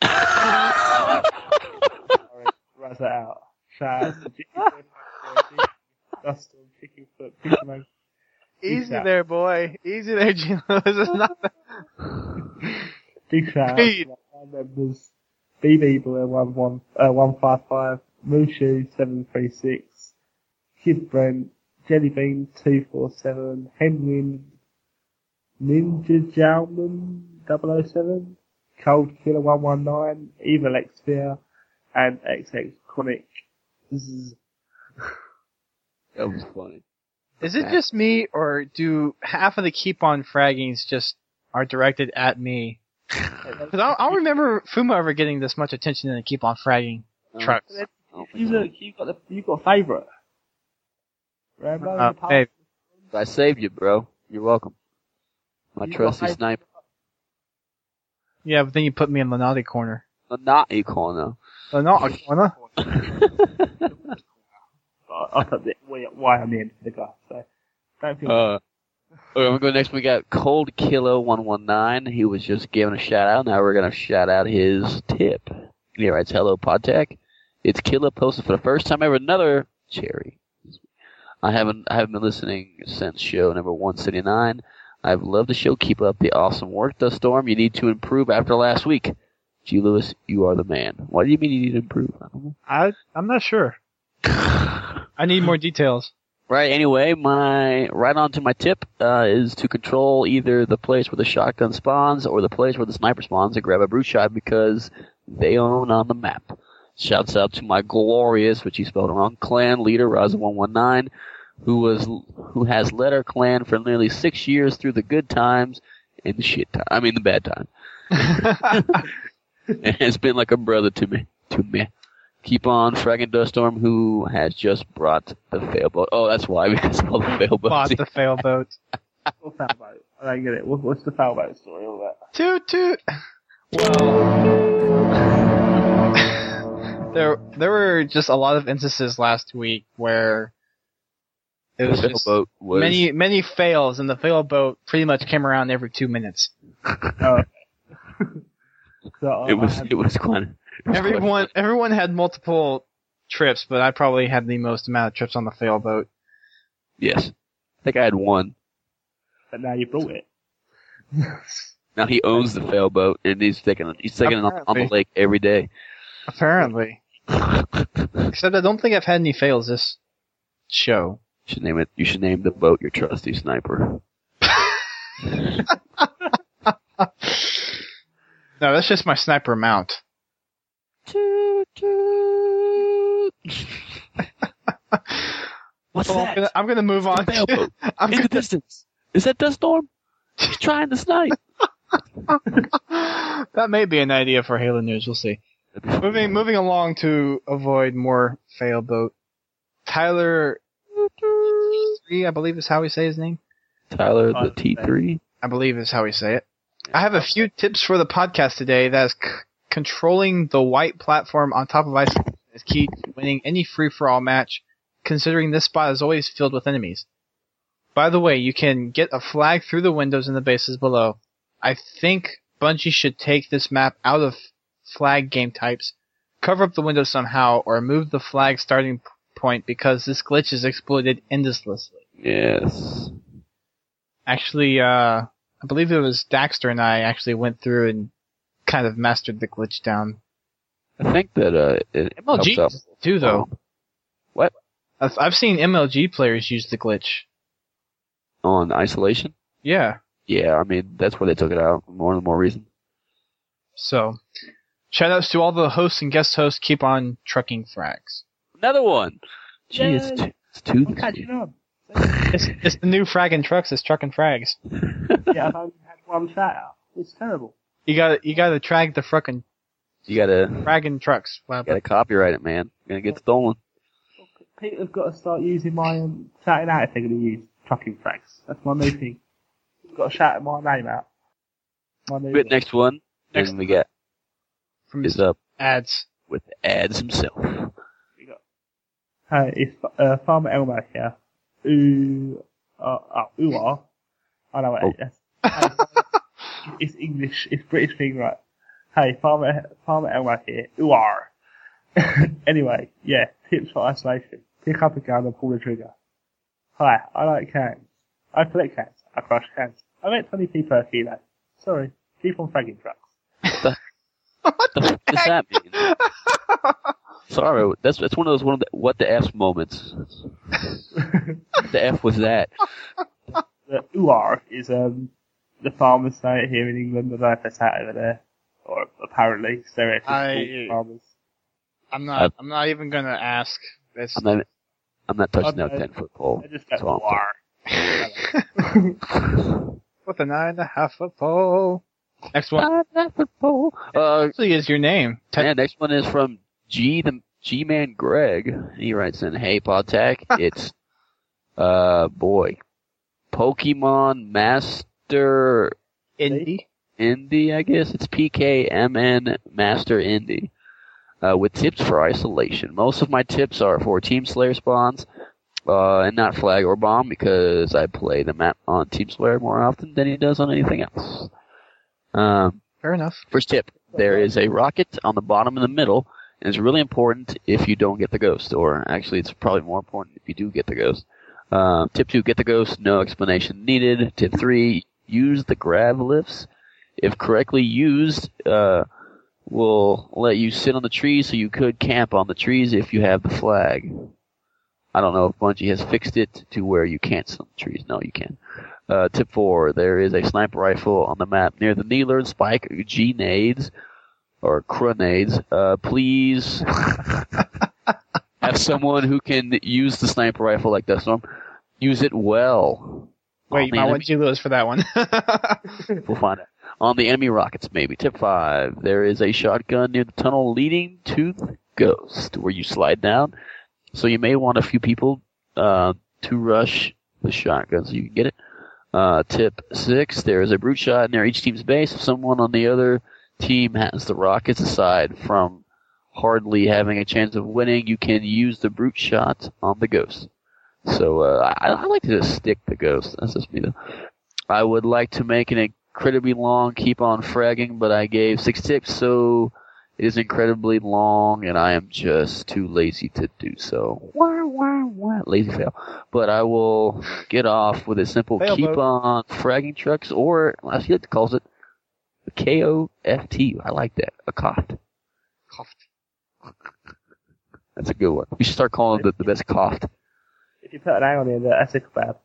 Raz it out. Shout out to Chicky Foot, Dusty, Chicky Foot, Fisherman. Easy there, boy. Easy there, G. Lewis. It's not that. Big shout out to my members. B B Boy one one uh, one five five, Mushu seven three six, Kid Brent, Jellybean two four seven, Henwin, Ninja Jowman double oh seven, Cold Killer one one nine, Evil X Sphere, and X X Chronic. Zzz. That was funny. Is it just me, or do half of the keep on fraggings just are directed at me? Because I don't remember Fuma ever getting this much attention in the keep on fragging trucks. You look, you got the, you got a favourite. Rambo, Uh, babe. I saved you, bro. You're welcome. My You got trusty favourite? sniper. Yeah, but then you put me in the naughty corner. Uh, Not a corner. The naughty corner? I put the Y on the end of the glass, so don't feel Uh, okay, I'm gonna go next. We got Cold Killer one one nine. He was just giving a shout out. Now we're gonna shout out his tip. He writes, "Hello, PodTech. It's Killer posted for the first time ever another cherry. I haven't I haven't been listening since show number one seventy-nine. I've loved the show. Keep up the awesome work. The Storm, you need to improve after last week. G. Lewis, you are the man. What do you mean you need to improve? I don't know. I, I'm not sure. I need more details. Right, anyway, my right on to my tip uh, is to control either the place where the shotgun spawns or the place where the sniper spawns and grab a brute shot because they own on the map. Shouts out to my glorious, which he spelled wrong, clan leader, Raza one one nine, who was who has led our clan for nearly six years through the good times and the shit time. I mean the bad time. And has been like a brother to me. To me. Keep on fragging Duststorm, who has just brought the fail boat. Oh, that's why, because all the fail boats. Bought the fail boat. What's that about? I don't get it. What, what's the foul boat story? All that. Toot toot. Well, there there were just a lot of instances last week where it was the just fail boat was many many fails, and the fail boat pretty much came around every two minutes. Oh. So, uh, it was I had- it was quite. Everyone everyone had multiple trips, but I probably had the most amount of trips on the fail boat. Yes, I think I had one. But now you brought it. Now he owns the fail boat, and he's taking it. He's taking it on, on the Apparently. lake every day. Apparently. Except I don't think I've had any fails this show. You should name it. You should name the boat your trusty sniper. No, that's just my sniper mount. Toot, toot. What's Well, I'm that? gonna, I'm gonna move on. Fail To, boat. I'm In the gonna, distance. Is that Duststorm? He's trying to snipe. that may be an idea for Halo News. We'll see. Moving moving along to avoid more fail boat. Tyler three, I believe is how we say his name. Tyler the T three. I believe is how we say it. I have a few tips for the podcast today. That is c- controlling the white platform on top of ice is key to winning any free-for-all match, considering this spot is always filled with enemies. By the way, you can get a flag through the windows in the bases below. I think Bungie should take this map out of flag game types, cover up the windows somehow, or move the flag starting p- point because this glitch is exploited endlessly. Yes. Actually, uh, I believe it was Daxter and I actually went through and kind of mastered the glitch down. I think that uh, it M L G helps out. do though. What? I've, I've seen M L G players use the glitch. On isolation? Yeah. Yeah, I mean, that's where they took it out. More and more reason. So, shoutouts to all the hosts and guest hosts. Keep on trucking frags. Another one. Gee, it's Yay. two. It's two. I'm catching on. It's, it's the new fragging trucks. It's truck and frags. Yeah, I've only had one shout out. It's terrible. You got you got to track the frickin' You gotta, fragging trucks. Wow. gotta copyright it, man. You're gonna get stolen. People have got to start using my um, shouting out if they're going to use trucking frags. That's my new thing. You've got to shout my name out. My new Good, next one. Next and we got From is up ads. with ads himself. We got. Hey, it's uh, Farmer Elmo here. Ooh, uh, uh, ooh, ah. I know what Oh. it is. Hey, it's English. It's British thing, right? Hey, Farmer Farmer Elmo here. Ooh, ah. Anyway, yeah. Tips for isolation. Pick up a gun and pull the trigger. Hi, I like cans. I collect cans. I crush cans. I make twenty p per kilo. Sorry. Keep on fragging trucks. What the fuck does that mean? Sorry, that's that's one of those one of the what the F moments. What the F was that? The U R is um the farmers say it here in England. I don't know if that's out over there, or apparently stereotypical I- farmers. I'm not. I'm not even gonna ask. It's, I'm not I'm not touching that Okay. ten foot pole. I just That's got all U I'm R. with a nine and a half foot pole. Next one Nine and a half foot pole. Uh, actually is your name. Te- yeah, next one is from G the G Man Greg. He writes in, "Hey Podtech, it's uh boy, Pokemon Master Indie. Indie, I guess it's P K M N Master Indie, uh, with tips for isolation. Most of my tips are for Team Slayer spawns, uh, and not Flag or Bomb because I play the map on Team Slayer more often than he does on anything else. Um, Fair enough. First tip, there is a rocket on the bottom in the middle, and it's really important if you don't get the ghost, or actually it's probably more important if you do get the ghost. Um, tip two, get the ghost, no explanation needed. Tip three, use the grav lifts. If correctly used, uh, will let you sit on the trees, so you could camp on the trees if you have the flag. I don't know if Bungie has fixed it to where you can't sit on the trees. No, you can. Uh, tip four, there is a sniper rifle on the map near the Needler and Spike G-nades, or grenades. Uh, please have someone who can use the sniper rifle like that storm. Use it well. Wait, On you the might enemy- want you lose for that one. We'll find out. On the enemy rockets, maybe. Tip five, there is a shotgun near the tunnel leading to the ghost, where you slide down. So you may want a few people uh, to rush the shotgun so you can get it. Uh, tip six, there is a brute shot near each team's base. If someone on the other team has the rockets, aside from hardly having a chance of winning, you can use the brute shot on the ghost. So uh, I, I like to just stick the ghost. That's just me, though. I would like to make an incredibly long keep on fragging, but I gave six tips, so it is incredibly long, and I am just too lazy to do so. Wah, wah, wah. Lazy fail. But I will get off with a simple Fail keep mode. on fragging trucks, or as he calls it, a K O F T. I like that. A coughed. That's a good one. We should start calling it the, the best coughed. If you put an A on the end, that's a kebab.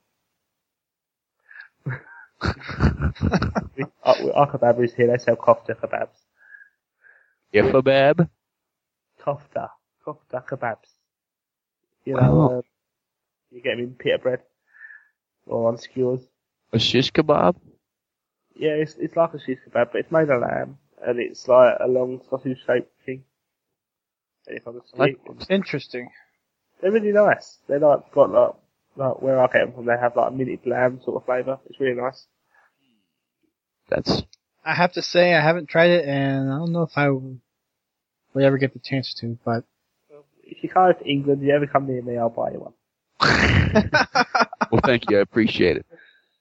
our, our kebabers here, they sell kofta kebabs. Ifabab. Kofta. Kofta kebabs. You know, Oh. uh, you get them in pita bread. Or on skewers. A shish kebab. Yeah, it's it's like a shish kebab, but it's made of lamb. And it's like a long sausage shaped thing. And if I'm a Like, Interesting. They're really nice. They're like, got like, like where I get them from, they have like a minted lamb sort of flavour. It's really nice. that's I have to say I haven't tried it, and I don't know if I will ever get the chance to. But If you come to England, you ever come near me, I'll buy you one. well. Thank you. I appreciate it.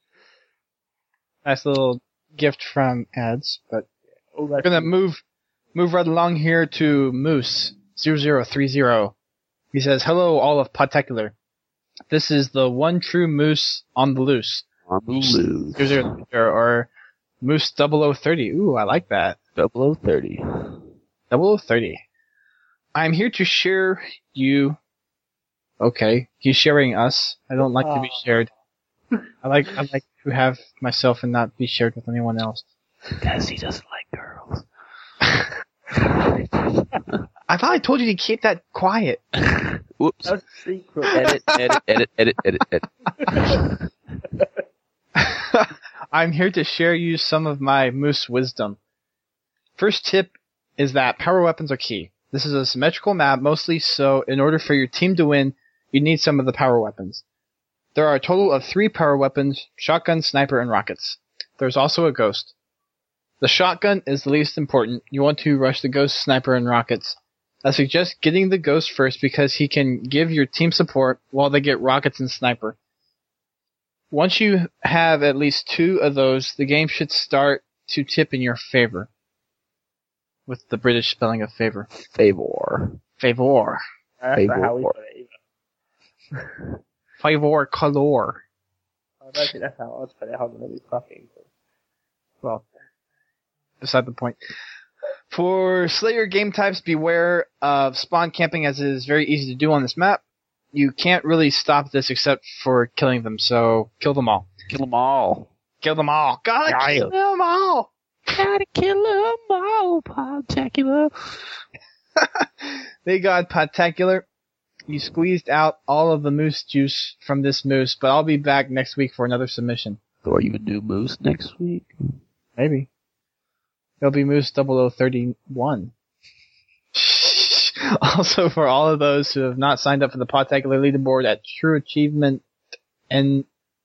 nice little gift from ads. But All we're gonna move move right along here to Moose zero zero three zero. He says, "Hello, all of Podtacular. This is the one true Moose on the loose. On the loose. zero zero zero or Moose double oh thirty. Ooh, I like that. Double O thirty. double oh thirty. I'm here to share you. Okay, he's sharing us. I don't like to be shared. I like I like to have myself and not be shared with anyone else. Because he doesn't like girls. I thought I told you to keep that quiet. Whoops. That was a secret. Edit, edit, edit, edit, edit, edit. I'm here to share you some of my moose wisdom. First tip is that power weapons are key. This is a symmetrical map, mostly so in order for your team to win, you need some of the power weapons. There are a total of three power weapons: shotgun, sniper, and rockets. There's also a ghost. The shotgun is the least important. You want to rush the ghost, sniper, and rockets. I suggest getting the ghost first because he can give your team support while they get rockets and sniper. Once you have at least two of those, the game should start to tip in your favor. With the British spelling of favor. Favor. Favor. That's not how we Favor. put it either. Favor color. I don't think that's how I was put it. Hold on, let me fucking. Well, beside the point. For Slayer game types, beware of spawn camping as it is very easy to do on this map. You can't really stop this except for killing them, so kill them all. Kill them all. Kill them all. Gotta Yeah. kill them all! Gotta kill them all, Podtacular. They got Podtacular. You squeezed out all of the moose juice from this moose, but I'll be back next week for another submission. So are you a new moose next week? Maybe. It'll be Moose double oh thirty-one. Also, for all of those who have not signed up for the Podtacular leaderboard at True Achievement and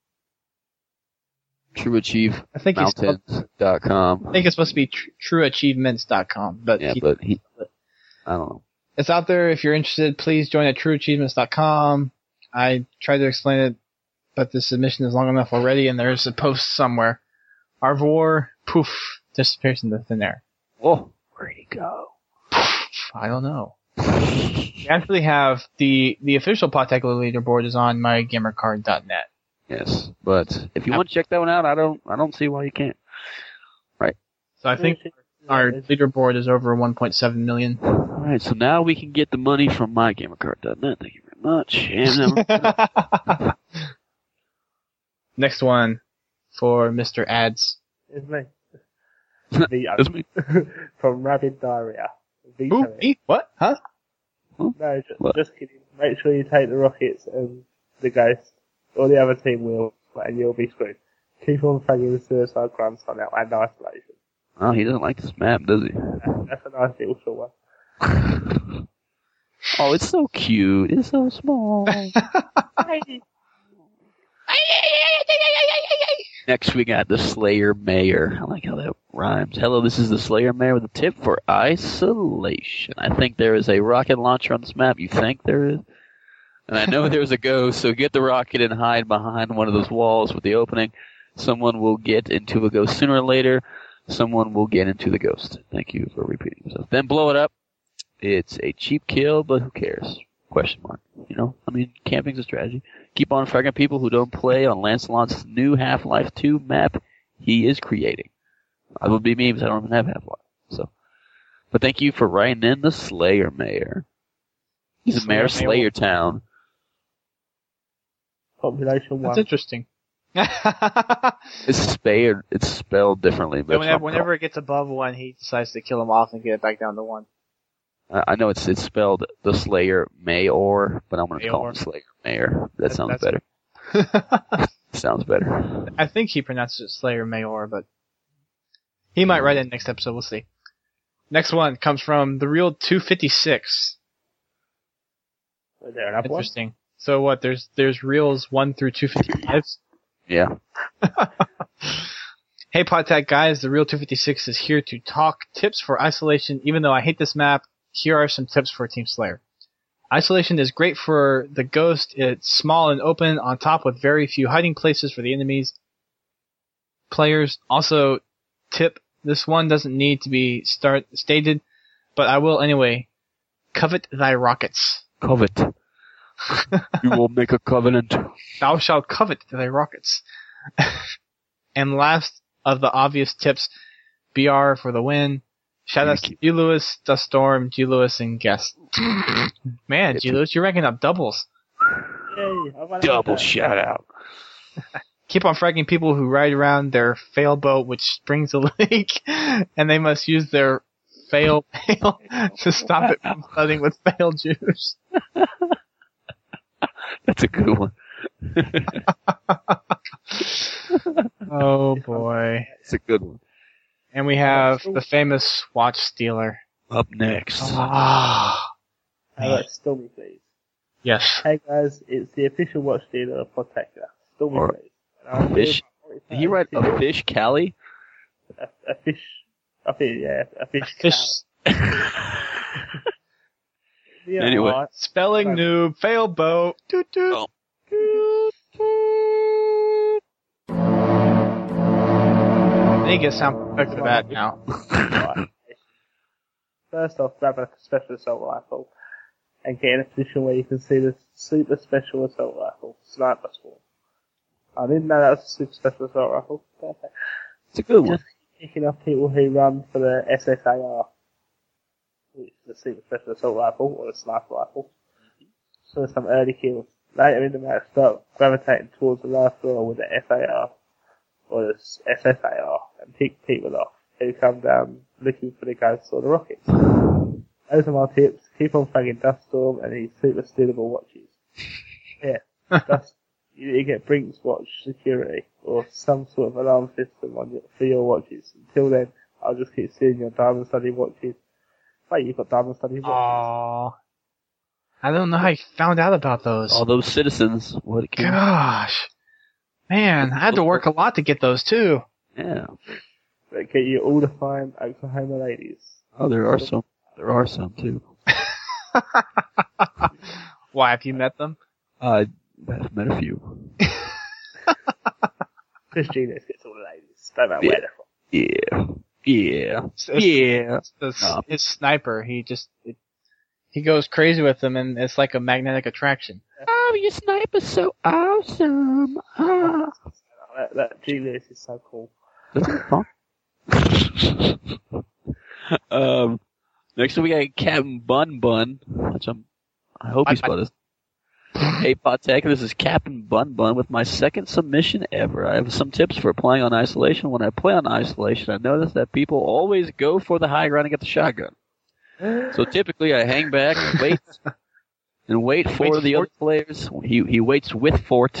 True Achieve I think it's Mountains dot com. I think it's supposed to be tr- true achievements dot com, but Yeah, he- but he, I don't know. it's out there. If you're interested, please join at true achievements dot com. I tried to explain it, but the submission is long enough already, and there's a post somewhere. Arvor, poof, disappears into thin air. Oh, where'd he go? I don't know. We actually have the the official Podtacular leaderboard is on my gamer card dot net. Yes, but if you want to check that one out, I don't, I don't see why you can't. So I think our leaderboard is over one point seven million. All right, so now we can get the money from my gamer card dot net. Thank you very much. And then, Next one for Mister Ads. It's me. Veto. It's me. From Rabid Diarrhea. Veto Who? it. Me? What? Huh? No, just, What? just kidding. Make sure you take the rockets and the ghost, or the other team will, and you'll be screwed. Keep on fragging the suicide grunts on out and isolation. Oh, he doesn't like this map, does he? That's a nice little short one. Oh, it's so cute. It's so small. Next, we got the Slayer Mayor. I like how that rhymes. Hello, this is the Slayer Mayor with a tip for isolation. I think there is a rocket launcher on this map. You think there is? And I know there's a ghost, so get the rocket and hide behind one of those walls with the opening. Someone will get into a ghost sooner or later. Someone will get into the ghost. Thank you for repeating yourself. Then blow it up. It's a cheap kill, but who cares? Question mark. You know, I mean, camping's a strategy. Keep on fragging people who don't play on Lancelot's new Half-Life two map he is creating. That would be me because I don't even have Half-Life. So, but thank you for writing in the Slayer Mayor. He's a mayor of Slayer Slayer Town. Population That's one. interesting. It's spelled, it's spelled differently. But So whenever, whenever it gets above one, he decides to kill him off and get it back down to one. I I know it's it's spelled the Slayer Mayor, but I'm going to call Mayor. him Slayer Mayor. That That- sounds that's- better. Sounds better. I think he pronounced it Slayer Mayor, but he might write it next episode. We'll see. Next one comes from the real two fifty-six. Is there another one? Interesting. So what? There's there's reels one through two fifty-five. Yeah. Hey Podtech guys, the real two fifty-six is here to talk tips for isolation. Even though I hate this map, here are some tips for Team Slayer. Isolation is great for the ghost. It's small and open on top with very few hiding places for the enemies. Players also tip, this one doesn't need to be start stated, but I will anyway. Covet thy rockets. Covet. You will make a covenant. Thou shalt covet thy rockets. And last of the obvious tips, B R for the win. Shout out to G. Lewis, Dust Storm, G. Lewis, and Guest. Man, G. Lewis, you're ranking up doubles. Yay, I won Double that. shout out. Keep on fragging people who ride around their fail boat which springs a leak, and they must use their fail pail to stop it from flooding with fail juice. That's a good one. Oh boy. It's a good one. And we have the famous watch stealer. Up next. Ah. How about Stormy, please? Yes. Hey guys, it's the official watch dealer of Podtacular. Stormy, Or please. And I'm fish. here Did he write a fish Callie? A, a fish. I think, yeah, a fish. Fish. Yeah, Anyway. alright. Spelling noob. Fail boat. Toot toot. Oh. I need to get sound effect for that now. Right. First off, grab a special assault rifle and get in a position where you can see the super special assault rifle, sniper spawn. I didn't know that was a super special assault rifle. Perfect. It's a good one. Just picking up people who run for the S S A R, which is the super special assault rifle or the sniper rifle. So some early kills. Later in the match, start gravitating towards the last floor with the F A R or the S S A R and pick people off who come down looking for the ghosts or the rockets. Those are my tips. Keep on flagging Duststorm and his super stealable watches. Yeah, Dust, you need to get Brink's watch security or some sort of alarm system on your, for your watches. Until then, I'll just keep seeing your diamond studded watches. Wait, you've got diamond studded watches? Aww. I don't know how you found out about those. All those citizens. What it can. Gosh. Man, I had to work a lot to get those too. Yeah. That get you all the fine Oklahoma ladies. Oh, there are some. There are some too. Why, have you met them? I have met a few. Chris Genius gets all the ladies. Don't matter Yeah. where they're from. Yeah. Yeah. It's, it's, Yeah. it's the, No. his sniper, he just, it, he goes crazy with them and it's like a magnetic attraction. Oh, your sniper's so awesome. Ah. That, that Genius is so cool. That's fun. um, next we got Captain Bun Bun, which I'm, I hope he spelled this. Hey, Podtacular, this is Captain Bun Bun with my second submission ever. I have some tips for playing on isolation. When I play on isolation, I notice that people always go for the high ground and get the shotgun. So typically, I hang back and wait, and wait for Wait the for other players. He he waits with Fort.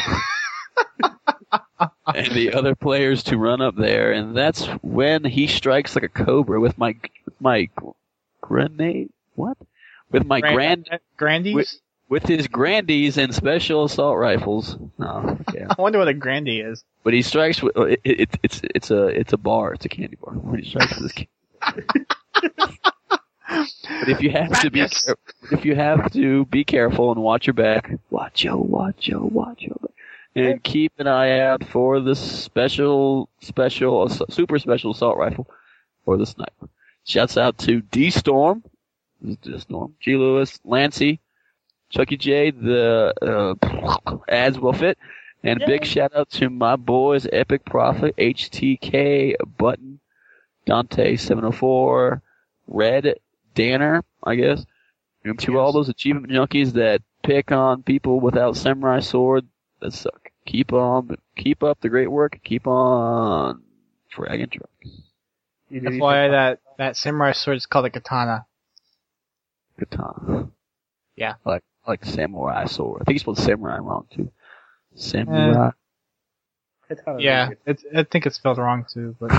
And the other players to run up there, and that's when he strikes like a cobra with my with my grenade. What? With my grand, Grandies? with, with his grandies and special assault rifles. No, yeah. I wonder what a Grandie is. But he strikes with it, it, it's it's a it's a bar. It's a candy bar. When he strikes with his candy. But if you have to be Madness. care- if you have to be careful and watch your back, watch yo, watch yo, watch yo. And keep an eye out for the special, special, ass- super special assault rifle or the sniper. Shouts out to D Storm, D Storm, G Lewis, Lancey, Chucky J, the uh, ads will fit, and big shout out to my boys Epic Prophet, H T K, Button, Dante seven oh four, Red Danner, I guess, and to all those achievement junkies that pick on people without samurai sword. That suck. Keep on, keep up the great work. Keep on fragging trucks. You That's need why to- that, that samurai sword is called a katana. Katana. Yeah. I like, I like samurai sword. I think you spelled samurai wrong too. Samurai. Katana. Yeah, it's, I think it's spelled wrong too, but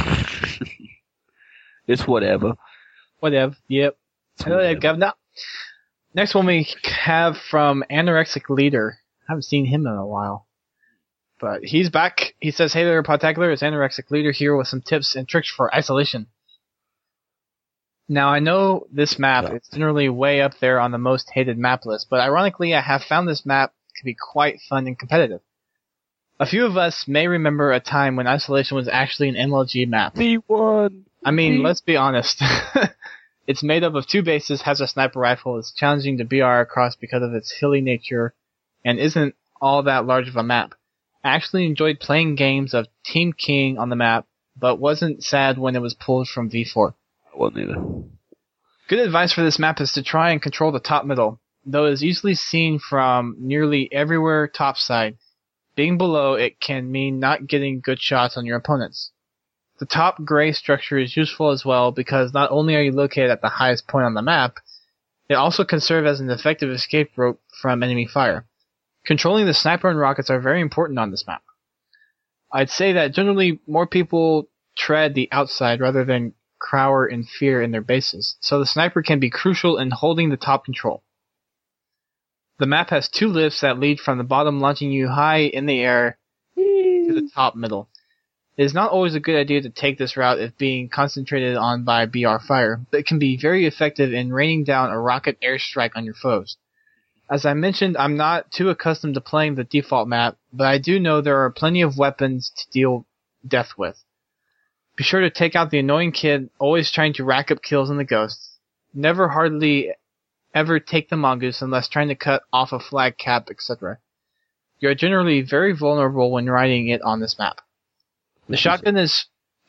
It's whatever. whatever. Yep. It's Hello there, whatever. Governor. Next one we have from Anorexic Leader. I haven't seen him in a while. But he's back. He says, hey there, Podtacular. It's Anorexic Leader here with some tips and tricks for isolation. Now, I know this map Yeah. is generally way up there on the most hated map list, but ironically, I have found this map to be quite fun and competitive. A few of us may remember a time when isolation was actually an M L G map. V one. I mean, let's be honest. It's made up of two bases, has a sniper rifle, is challenging to B R across because of its hilly nature, and isn't all that large of a map. I actually enjoyed playing games of Team King on the map, but wasn't sad when it was pulled from V four. I wasn't either. Good advice for this map is to try and control the top middle, though it is easily seen from nearly everywhere topside. Being below it can mean not getting good shots on your opponents. The top gray structure is useful as well because not only are you located at the highest point on the map, it also can serve as an effective escape rope from enemy fire. Controlling the sniper and rockets are very important on this map. I'd say that generally more people tread the outside rather than cower in fear in their bases, so the sniper can be crucial in holding the top control. The map has two lifts that lead from the bottom, launching you high in the air to the top middle. It is not always a good idea to take this route if being concentrated on by B R fire, but it can be very effective in raining down a rocket airstrike on your foes. As I mentioned, I'm not too accustomed to playing the default map, but I do know there are plenty of weapons to deal death with. Be sure to take out the annoying kid always trying to rack up kills in the ghosts. Never hardly ever take the mongoose unless trying to cut off a flag cap, et cetera. You are generally very vulnerable when riding it on this map. The shotgun is...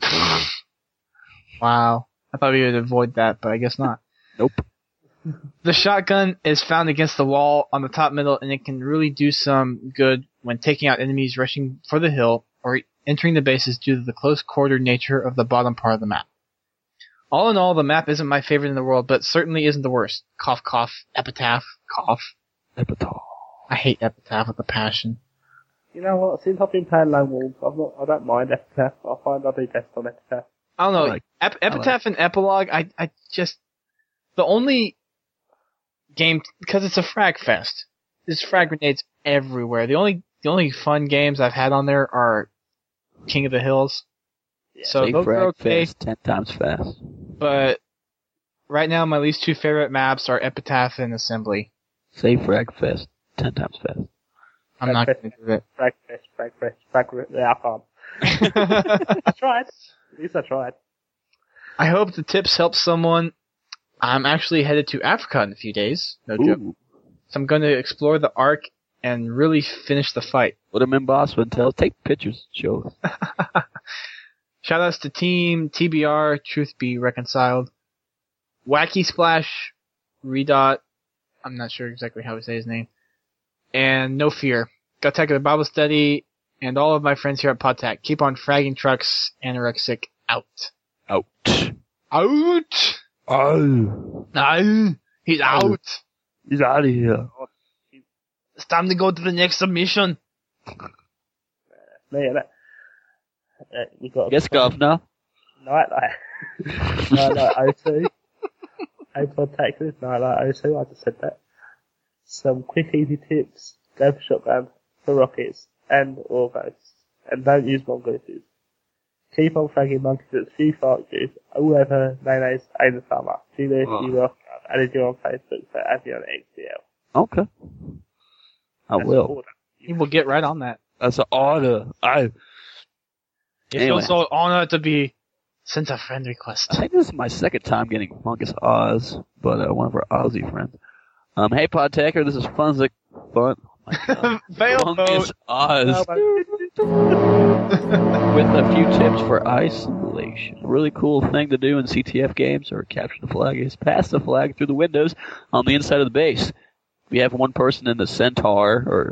Wow. I thought we would avoid that, but I guess not. Nope. The shotgun is found against the wall on the top middle, and it can really do some good when taking out enemies rushing for the hill or entering the bases due to the close-quartered nature of the bottom part of the map. All in all, the map isn't my favorite in the world, but certainly isn't the worst. Cough, cough, epitaph, cough. Epitaph. I hate epitaph with a passion. You know what? Since I've been playing Lone Wolves, I've not, I don't mind Epitaph. I find I do best on Epitaph. I don't know. I like- Ep- Epitaph I like- and Epilogue, I, I just... The only game... Because it's a frag fest. There's frag grenades everywhere. The only the only fun games I've had on there are King of the Hills. Yeah. So Big those are frag okay, fest, ten times fast. but right now my least two favorite maps are Epitaph and Assembly. Say frag fest, ten times fast. I'm not going to do it. Frag Fest, Frag Fest, Frag Fest. Yeah, I can't. I tried. At least I tried. I hope the tips help someone. I'm actually headed to Africa in a few days. No joke. Ooh. So I'm going to explore the Ark and really finish the fight. Put them in Boston. Tell, take pictures. Show us. Shoutouts to Team T B R, Truth Be Reconciled, Wacky Splash, Redot, I'm not sure exactly how to say his name, and No Fear. Gotakular Bible Study, and all of my friends here at Podtac. Keep on fragging trucks, anorexic, out. Out. Out! Oh. No, he's out! He's out of here. It's time to go to the next submission. Me and that. Uh, we got a Yes, Governor. Nightlight. Nightlight O two. iPod Texas, Nightlight O two, I just said that. Some quick, easy tips. Go for shotgun, for rockets, and or ghosts. And don't use mongooses. Keep on fragging monkeys at few fart juice, all over mayonnaise in the summer. Do this, Oh. you rock, added you on Facebook, so add you on X D L. Okay. I That's will. the order. He will get right on that. That's an order. I, It Anyway. feels so honored to be sent a friend request. I think this is my second time getting Fungus Oz, but uh, one of our Aussie friends. Um, hey, Podtaker, this is Funzik. Fun. Oh my God. Fail Fungus Oz. Oh, With a few tips for isolation. A really cool thing to do in C T F games or capture the flag is pass the flag through the windows on the inside of the base. We have one person in the centaur, or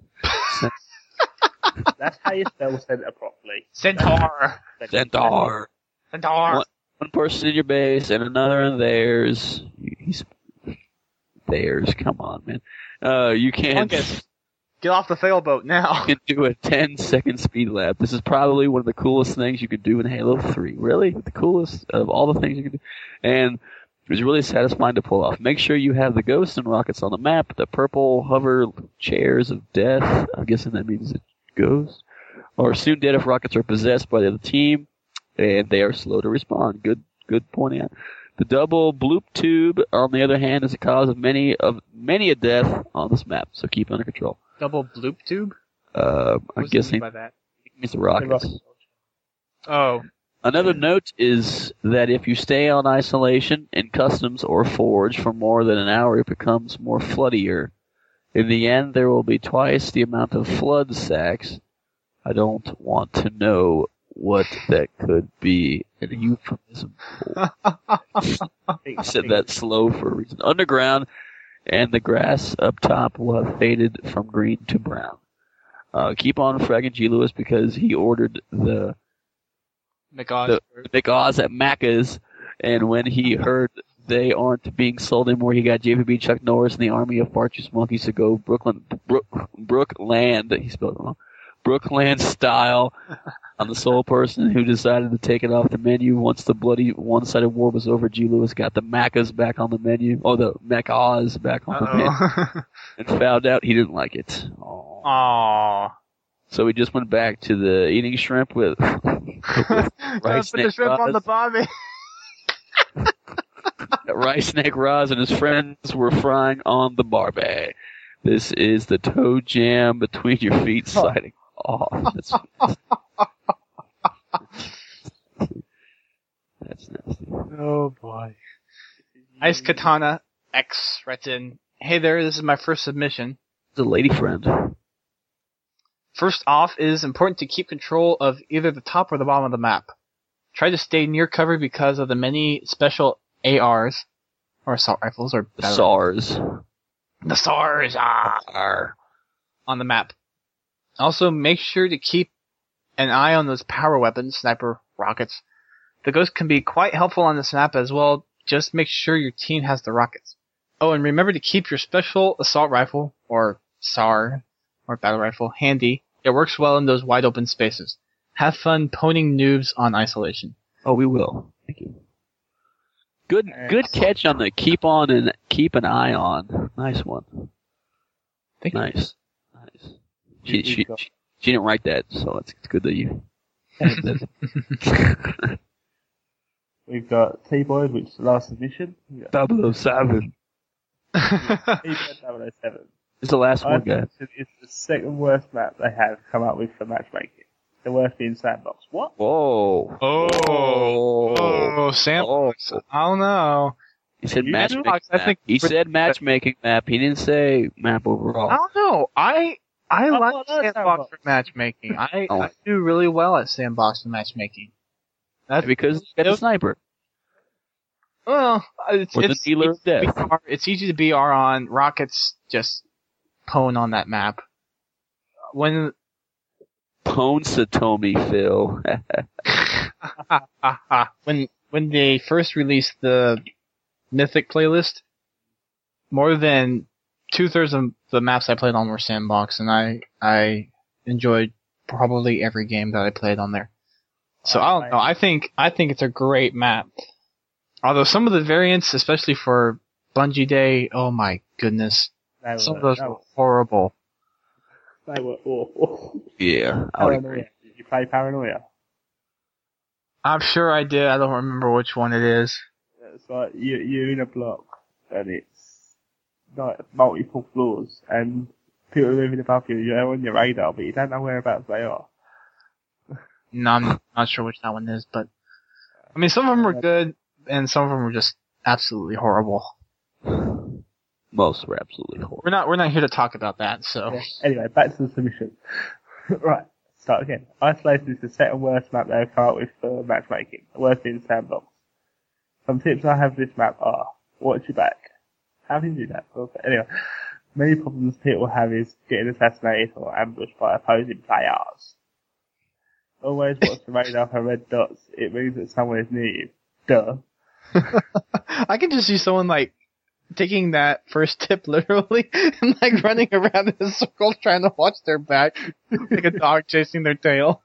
that's how you spell center properly. Centaur. centaur. Centaur. One, one person in your base and another in theirs. He's theirs. Come on, man. Uh, you can Fungus. Get off the failboat now. can do a ten second speed lap. This is probably one of the coolest things you could do in Halo three. Really? The coolest of all the things you can do. And it was really satisfying to pull off. Make sure you have the ghosts and rockets on the map, the purple hover chairs of death. I'm guessing that means it goes. Or soon dead if rockets are possessed by the other team, and they are slow to respond. Good, good pointing out. The double bloop tube, on the other hand, is the cause of many of many a death on this map. So keep it under control. Double bloop tube? Uh, I'm What does it guessing mean by that? it means the rockets. Oh. Another note is that if you stay on isolation in customs or forge for more than an hour, it becomes more floodier. In the end, there will be twice the amount of flood sacks. I don't want to know what that could be. A euphemism for. I said that slow for a reason. Underground, and the grass up top will have faded from green to brown. Uh, keep on fragging G. Lewis because he ordered the McOz. the Big Oz at Macca's, and when he heard they aren't being sold anymore. He got J P B Chuck Norris and the army of Farchus monkeys to go Brooklyn, Brook, Brookland, he spelled it wrong, Brookland style on the sole person who decided to take it off the menu once the bloody one-sided war was over. G. Lewis got the Macas back on the menu, or the Macas back on the menu, and found out he didn't like it. Aww. Aww. So we just went back to the eating shrimp with, with rice Put the shrimp on the barbie. Rice Snake Roz and his friends were frying on the barbie. This is the toe jam between your feet sliding off. That's, that's nasty. Oh boy. Ice Katana X written. Hey there, this is my first submission. It's a lady friend. First off, it is important to keep control of either the top or the bottom of the map. Try to stay near cover because of the many special A Rs, or assault rifles, or The SARS. The SARS, ah, Arr. on the map. Also, make sure to keep an eye on those power weapons, sniper, rockets. The ghost can be quite helpful on this map as well. Just make sure your team has the rockets. Oh, and remember to keep your special assault rifle, or S A R, or battle rifle, handy. It works well in those wide open spaces. Have fun poning noobs on isolation. Oh, we will. Thank you. Good, good catch on the keep on and keep an eye on. Nice one. Thank you. Nice, nice. She, she, she, she didn't write that, so it's, it's good that you. We've got T-Boys, which is the last submission. double oh seven. T-Boys double oh seven. It's the last I one, think guys. it's the second worst map they have come up with for matchmaking. The worst being Sandbox. What? Whoa. Oh, oh, Sandbox. Oh. I don't know. He said You matchmaking know, I map. think- He said matchmaking map. He didn't say map overall. I don't know. I I Oh, like well, that's Sandbox Sandbox. for matchmaking. I, Oh. I do really well at Sandbox for matchmaking. That's Because he's got a sniper. well, it's Or the it's, dealer it's, of death. B R it's easy to B R on. Rockets just pwn on that map. When Pone Satomi, Phil. when when they first released the Mythic playlist, more than two thirds of the maps I played on were Sandbox, and I I enjoyed probably every game that I played on there. So I don't know. I think I think it's a great map. Although some of the variants, especially for Bungie Day, oh my goodness, They were, some of those they were were, horrible. they were awful. Yeah, I would agree. Paranoia. Did you play Paranoia? I'm sure I did. I don't remember which one it is. It's like you, you're in a block and it's like multiple floors and people are moving above you. You're on your radar, but you don't know whereabouts they are. No, I'm not sure which that one is, but I mean, some of them were good, and some of them were just absolutely horrible. Most were absolutely horrible. We're not we're not here to talk about that. So Yeah. Anyway, back to the submission. Right, start again. Isolation is the second worst map they've come up with for matchmaking. The worst being Sandbox. Some tips I have for this map are, watch your back. How do you do that? Okay. Anyway, many problems people have is getting assassinated or ambushed by opposing players. Always watch the radar for red dots. It means that someone is near you. Duh. I can just see someone like taking that first tip literally and like running around in a circle trying to watch their back, like a dog chasing their tail.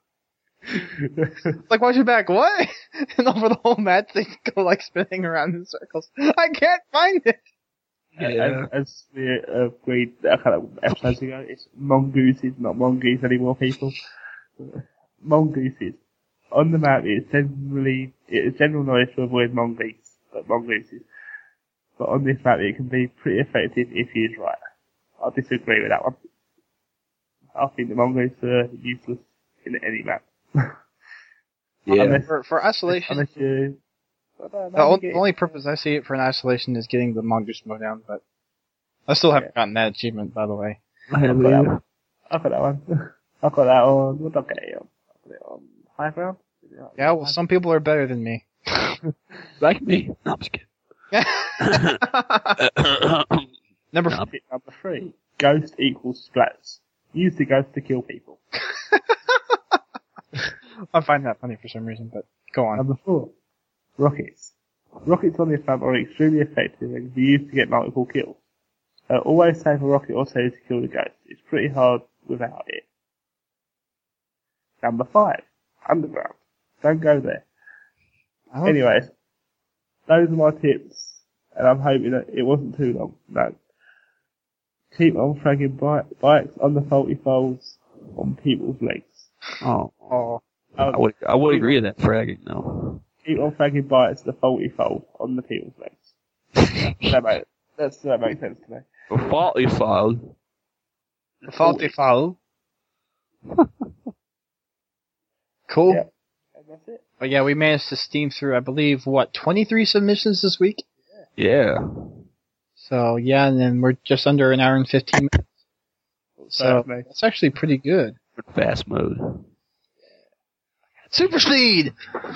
Like, watch your back, what? And over the whole map, they go like spinning around in circles. I can't find it. Yeah. As, as we agreed a couple of episodes ago, it's mongooses, not mongoose anymore, people. Mongooses. On the map, it's generally, it's general knowledge to avoid mongoose, but mongooses. But on this map, it can be pretty effective if used right. I disagree with that one. I think the mongoose are useless in any map. Yeah. Unless, For, for isolation, unless you, I don't know, the you o- get- only purpose I see it for an isolation is getting the mongoose mode down, but I still haven't gotten that achievement, by the way. I have I've got that a, one. I've got that one. I've got that on, what did I get it on? I got it on high ground? Yeah, well, some people are better than me. like me. No, I'm just kidding. Number No. f- Tip number three. Ghost equals splats. Use the ghost to kill people. I find that funny for some reason, but go on. Number four. Rockets. Rockets on this map are extremely effective and can be used to get multiple kills. Uh, always save a rocket or two to kill the ghost. It's pretty hard without it. Number five. Underground. Don't go there. Oh. Anyways, those are my tips, and I'm hoping that it wasn't too long. No. Keep on fragging bi- bikes on the faulty folds on people's legs. Oh, Oh. I would I would agree with that fragging though. Keep on fragging bikes the faulty fold on the people's legs. that, make, that's, that makes sense to me. A faulty fold. Faulty foul. Cool. Yeah. And that's it. But yeah, we managed to steam through, I believe, what, twenty-three submissions this week? Yeah. So, yeah, and then we're just under an hour and fifteen minutes. So, Perfect. it's actually pretty good. Fast mode. Super speed!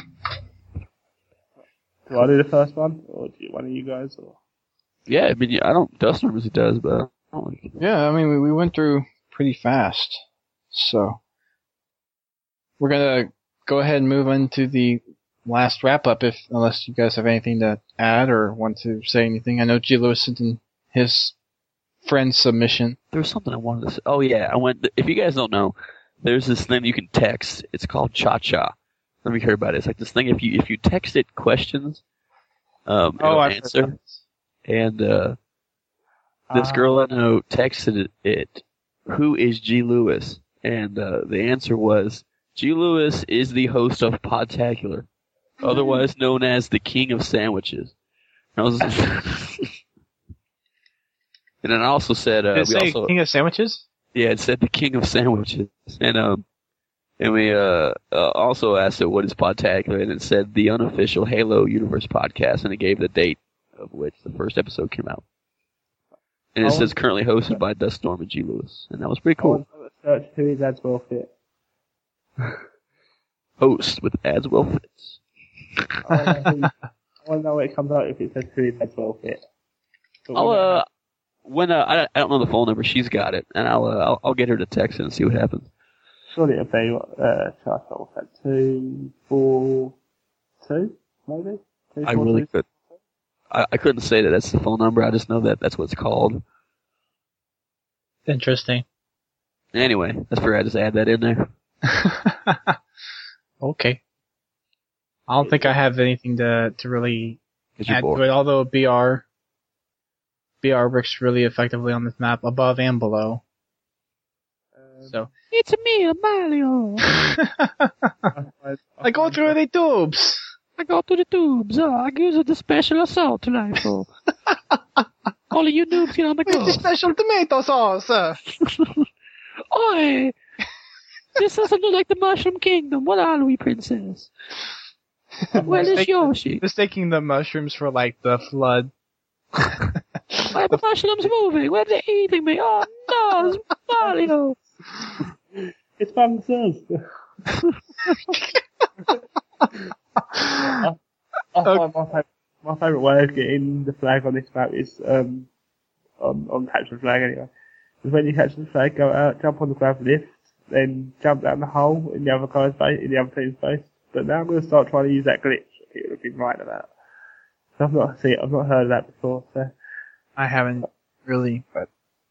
Do I do the first one, or do you, one of you guys? Or Yeah, I mean, yeah, I don't. Dustin usually does, but I don't like it. Yeah, I mean, we, we went through pretty fast. So, we're gonna go ahead and move into the last wrap up, if unless you guys have anything to add or want to say anything. I know G. Lewis sent in his friend's submission. There was something I wanted to say. Oh yeah, I went. If you guys don't know, there's this thing you can text. It's called Cha Cha. Let me hear about it. It's like this thing. If you if you text it questions, um, it'll I've heard answer. that. And uh, this Ah. girl I know texted it, "Who is G. Lewis?" And uh, the answer was, G. Lewis is the host of Podtacular, otherwise known as the King of Sandwiches. And I was, and then I also said, uh, Did it we say also, King of Sandwiches? yeah, it said the King of Sandwiches, and um, and we uh, uh also asked it what is Podtacular, and it said the unofficial Halo Universe podcast, and it gave the date of which the first episode came out. And it Oh. says currently hosted by Dust Storm and G. Lewis, and that was pretty I cool. want to search who is Adswell Fit. Host with Adswell Fitz. I want to know, who, I want to know what it comes out if it says who is Adswell Fit. But I'll we don't uh, have- when uh, I, I don't know the phone number, she's got it, and I'll uh, I'll, I'll get her to text it and see what happens. Surely it'll be, uh, Charles at two, four, two, maybe? Two, I four, really two? could. I, I couldn't say that that's the phone number. I just know that that's what it's called. Interesting. Anyway, that's where I just add that in there. Okay. I don't think I have anything to, to really Cause you're add to bored. it, although B R, B R works really effectively on this map, above and below. Um, So, It's me, Mario. I, I, I go through the tubes! I go to the tubes. Uh, I use the special assault rifle. All of you noobs get on the With the go. special tomato sauce! uh. Oi! This doesn't look like the Mushroom Kingdom. What are we, princess? Where is Mistaking- Yoshi? Mistaking the mushrooms for, like, the flood. Why are the mushrooms moving? Where are they eating me? Oh no, it's Mario! It's Bangers. I, I find my favourite, my favourite way of getting the flag on this map is um, on, on capture the flag anyway. Is when you catch the flag, go out, jump on the grab lift, then jump down the hole in the other guy's base, in the other team's base. But now I'm going to start trying to use that glitch that people have been writing about. So I've not seen, I've not heard of that before. So I haven't really, but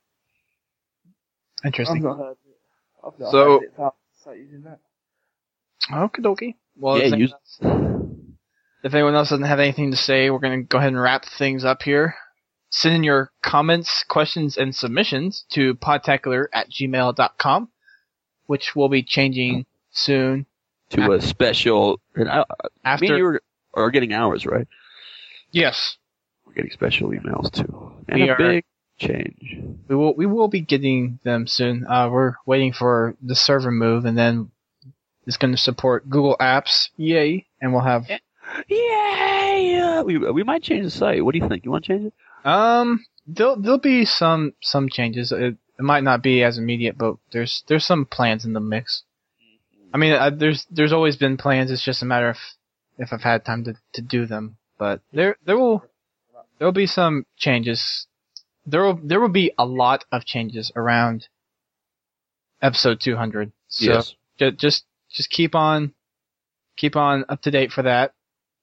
I've interesting. not heard of it. I've not So- heard it. So I'll start using that. Okie dokie. Well, Yeah, if, use- if anyone else doesn't have anything to say, we're going to go ahead and wrap things up here. Send in your comments, questions, and submissions to podtacular at gmail dot com, which will be changing soon. To a special. And I, After, me and you are, are getting ours, right? yes, We're getting special emails too, and We a are- big change. we will we will be getting them soon. Uh, we're waiting for the server move, and then it's going to support Google Apps. Yay! And we'll have Yay! We we might change the site. What do you think? You want to change it? Um, there'll there'll be some some changes. It, it might not be as immediate, but there's there's some plans in the mix. I mean, uh, there's there's always been plans. It's just a matter of if I've had time to, to do them. But there there will there will be some changes. There will there will be a lot of changes around episode two hundred. So Yes. ju- just just keep on keep on up to date for that.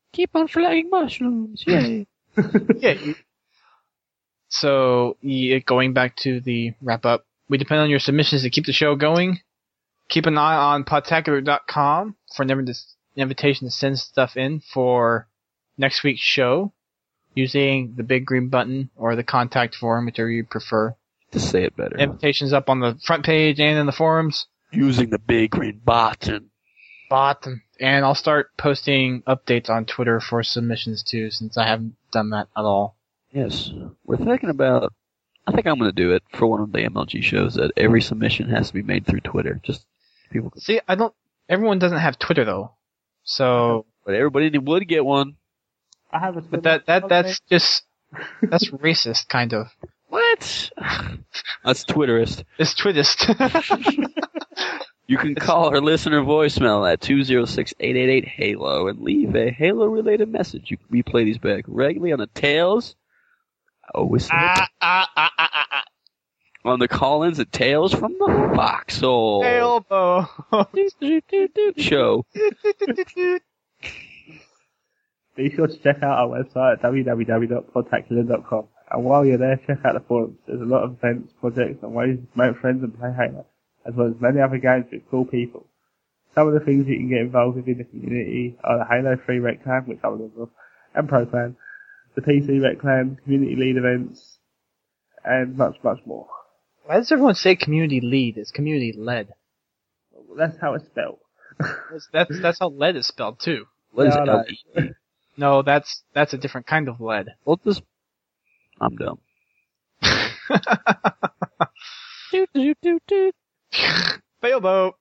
Keep on flagging mushrooms. Yay. Yeah. You, so, yeah, going back to the wrap up, we depend on your submissions to keep the show going. Keep an eye on podtacular dot com for an invitation to send stuff in for next week's show using the big green button or the contact form, whichever you prefer. To say it better. Invitations up on the front page and in the forums. Using the big green button. Bottom. And I'll start posting updates on Twitter for submissions too, since I haven't done that at all. Yes. We're thinking about, I think I'm going to do it for one of the M L G shows that every submission has to be made through Twitter. Just people. See, I don't, everyone doesn't have Twitter though. So. But everybody would get one. I have a But that, that, that's just, that's racist, kind of. What? That's Twitterist. It's Twitterist. You can call our listener voicemail at two oh six, eight eight eight, HALO and leave a Halo-related message. You can replay these back regularly on the Tales. Oh, whistle. ah, ah, ah, ah, ah, ah. On the call-ins at Tales from the Foxhole. Elbow. Show. Be sure to check out our website at w w w dot podtacular dot com. And while you're there, check out the forums. There's a lot of events, projects, and ways to make friends and play Halo, as well as many other games with cool people. Some of the things you can get involved with in the community are the Halo three Rec Clan, which I'm a member of, and Pro Clan, the P C Rec Clan, community lead events, and much, much more. Why does everyone say community lead? It's community led. Well, that's how it's spelled. That's, that's, that's how lead is spelled too. What is No, it? no. L E D? No, that's, that's a different kind of lead. Well, this... I'm dumb. Failboat.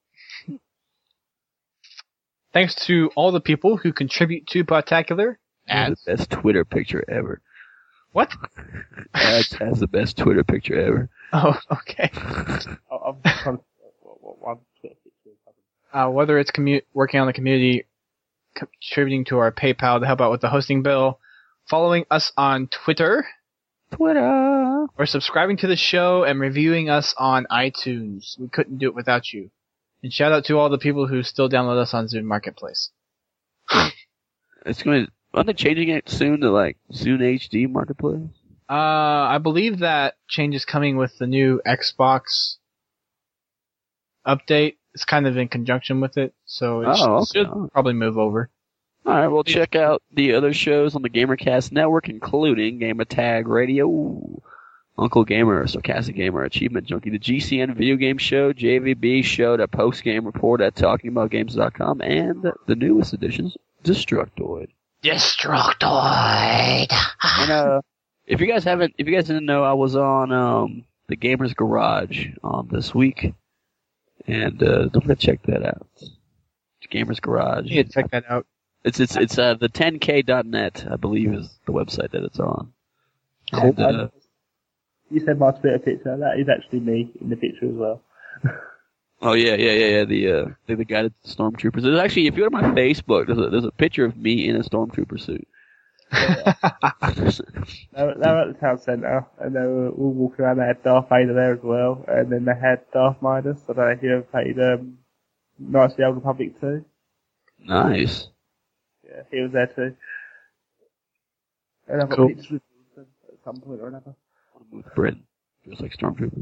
Thanks to all the people who contribute to Podtacular. That's the best Twitter picture ever. What? That's, that's the best Twitter picture ever. Oh, okay. I'm just trying to, what, what, one Twitter picture. Uh, whether it's commu- working on the community, contributing to our PayPal to help out with the hosting bill, following us on Twitter, Twitter. or subscribing to the show and reviewing us on iTunes. We couldn't do it without you. And shout out to all the people who still download us on Zune Marketplace. It's going to... Aren't they changing it soon to, like, Zune H D Marketplace? Uh, I believe that change is coming with the new Xbox update. It's kind of in conjunction with it, so it Oh, should, okay. should probably move over. Alright, well, check out the other shows on the GamerCast Network, including Gamertag Radio, Uncle Gamer, Sarcastic Gamer, Achievement Junkie, the G C N Video Game Show, J V B Show, the Post Game Report at talking about games dot com, and the newest editions, Destructoid. Destructoid! And, uh, if you guys haven't, if you guys didn't know, I was on, um, the Gamer's Garage, um, this week. And, uh, don't forget to check that out. Gamer's Garage. You can check that out. It's, it's, it's, uh, the ten K dot net, I believe, is the website that it's on. Cool. And, uh, You said my Twitter picture. That is actually me in the picture as well. oh yeah, yeah, yeah, yeah, the, uh, the, the guy that's Stormtroopers. There's actually, if you go to my Facebook, there's a, there's a picture of me in a Stormtrooper suit. They were, they were at the town centre, and they were all walking around. They had Darth Vader there as well, and then they had Darth Midas. I don't know if you ever played um, Knights of the Old Republic two. Nice. Yeah, he was there too. And I've got Cool. pictures with them at some point or another. With Britain. Just like Stormtroopers.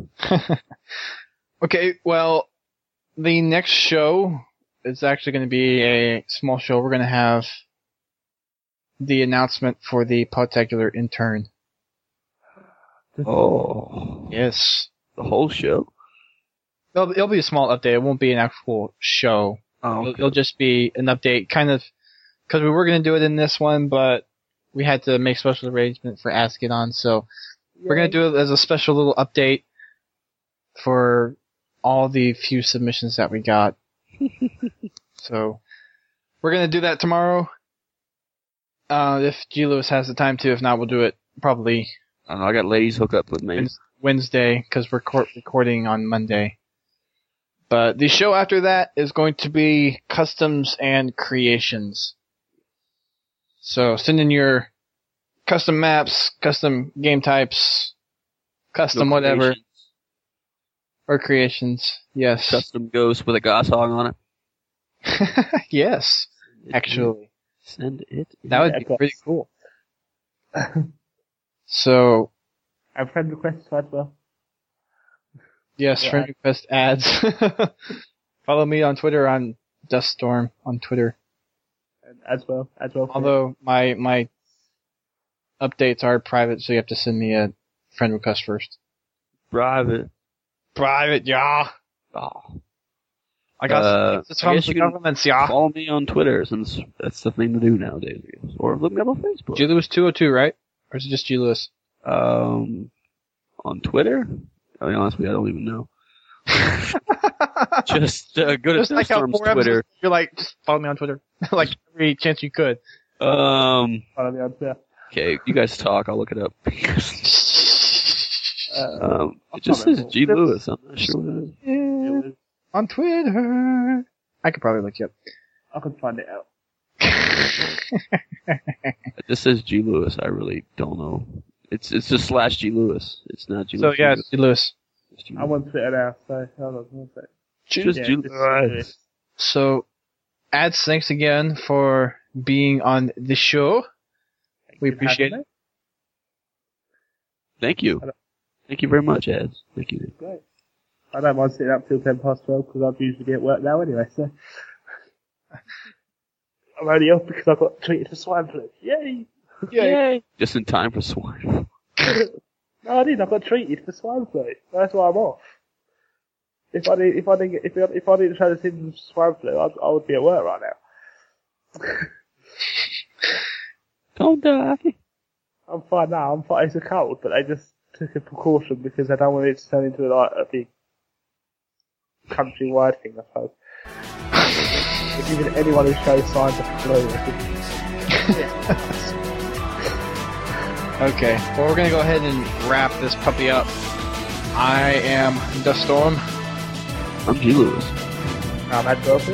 Okay, well, the next show is actually going to be a small show. We're going to have the announcement for the Podtacular intern. Oh. Yes. The whole show? It'll, it'll be a small update. It won't be an actual show. Oh, It'll, it'll just be an update, kind of, because we were going to do it in this one, but we had to make special arrangement for Ask It On, so we're going to do it as a special little update for all the few submissions that we got. So, we're going to do that tomorrow. Uh, if G. Lewis has the time to. If not, we'll do it probably I don't know, I got ladies hook up with me. Wednes- Wednesday, because we're cor- recording on Monday. But the show after that is going to be customs and creations. So send in your custom maps, custom game types, custom No whatever, creations. or creations. Yes. Custom ghost with a goshawk on it. Yes, actually. Send it. That would Yeah, be of pretty course. cool. So, And friend requests as well. yes, Yeah. friend request ads. Follow me on Twitter. I'm Duststorm on Twitter. And as well, as well. Although my my updates are private, so you have to send me a friend request first. Private. Private, yeah. Oh. I got Uh, it's I from guess the you can governments, yeah. Follow me on Twitter, since that's the thing to do nowadays. I guess. Or look me up on Facebook. G Lewis two oh two, right? Or is it just G Lewis? Um, on Twitter? I mean, honestly, I don't even know. Just uh, go to Just like how Duststorm's four Twitter. episodes, you're like, just follow me on Twitter. Like every chance you could. Um, Follow me on Twitter. okay, you guys talk. I'll look it up. Uh, um, I it just can't says remember. G. Lewis. I'm not sure what it is. Yeah, it was- on Twitter. I could probably look you up. I can find it out. It just says G. Lewis. I really don't know. It's it's just slash G. Lewis. It's not G. So Lewis. yeah, G Lewis. It's G. I'm on Twitter now, so hold on one sec. Just Yeah, G. this is Lewis. Lewis. So, ads, thanks again for being on the show. We Thank you for appreciate having it. Thank you. Thank you very much, Ads. Thank you. me. Great. I don't mind sitting up till ten past twelve because I'd usually be at work now anyway, so. I'm only off because I got treated for swine flu. Yay! Yay! Just in time for swine. No, I didn't. I got treated for swine flu. That's why I'm off. If I didn't, if I didn't, get, if I, if I didn't show the symptoms of swine flu, I, I would be at work right now. Don't die. I'm fine now. I'm fine. It's a cold, but they just took a precaution because they don't want it to turn into like a big countrywide thing, I suppose. If even anyone who shows signs of flu, I think, yeah. Okay, well we're gonna go ahead and wrap this puppy up. I am Duststorm. I'm G. Lewis. I'm at Velvet.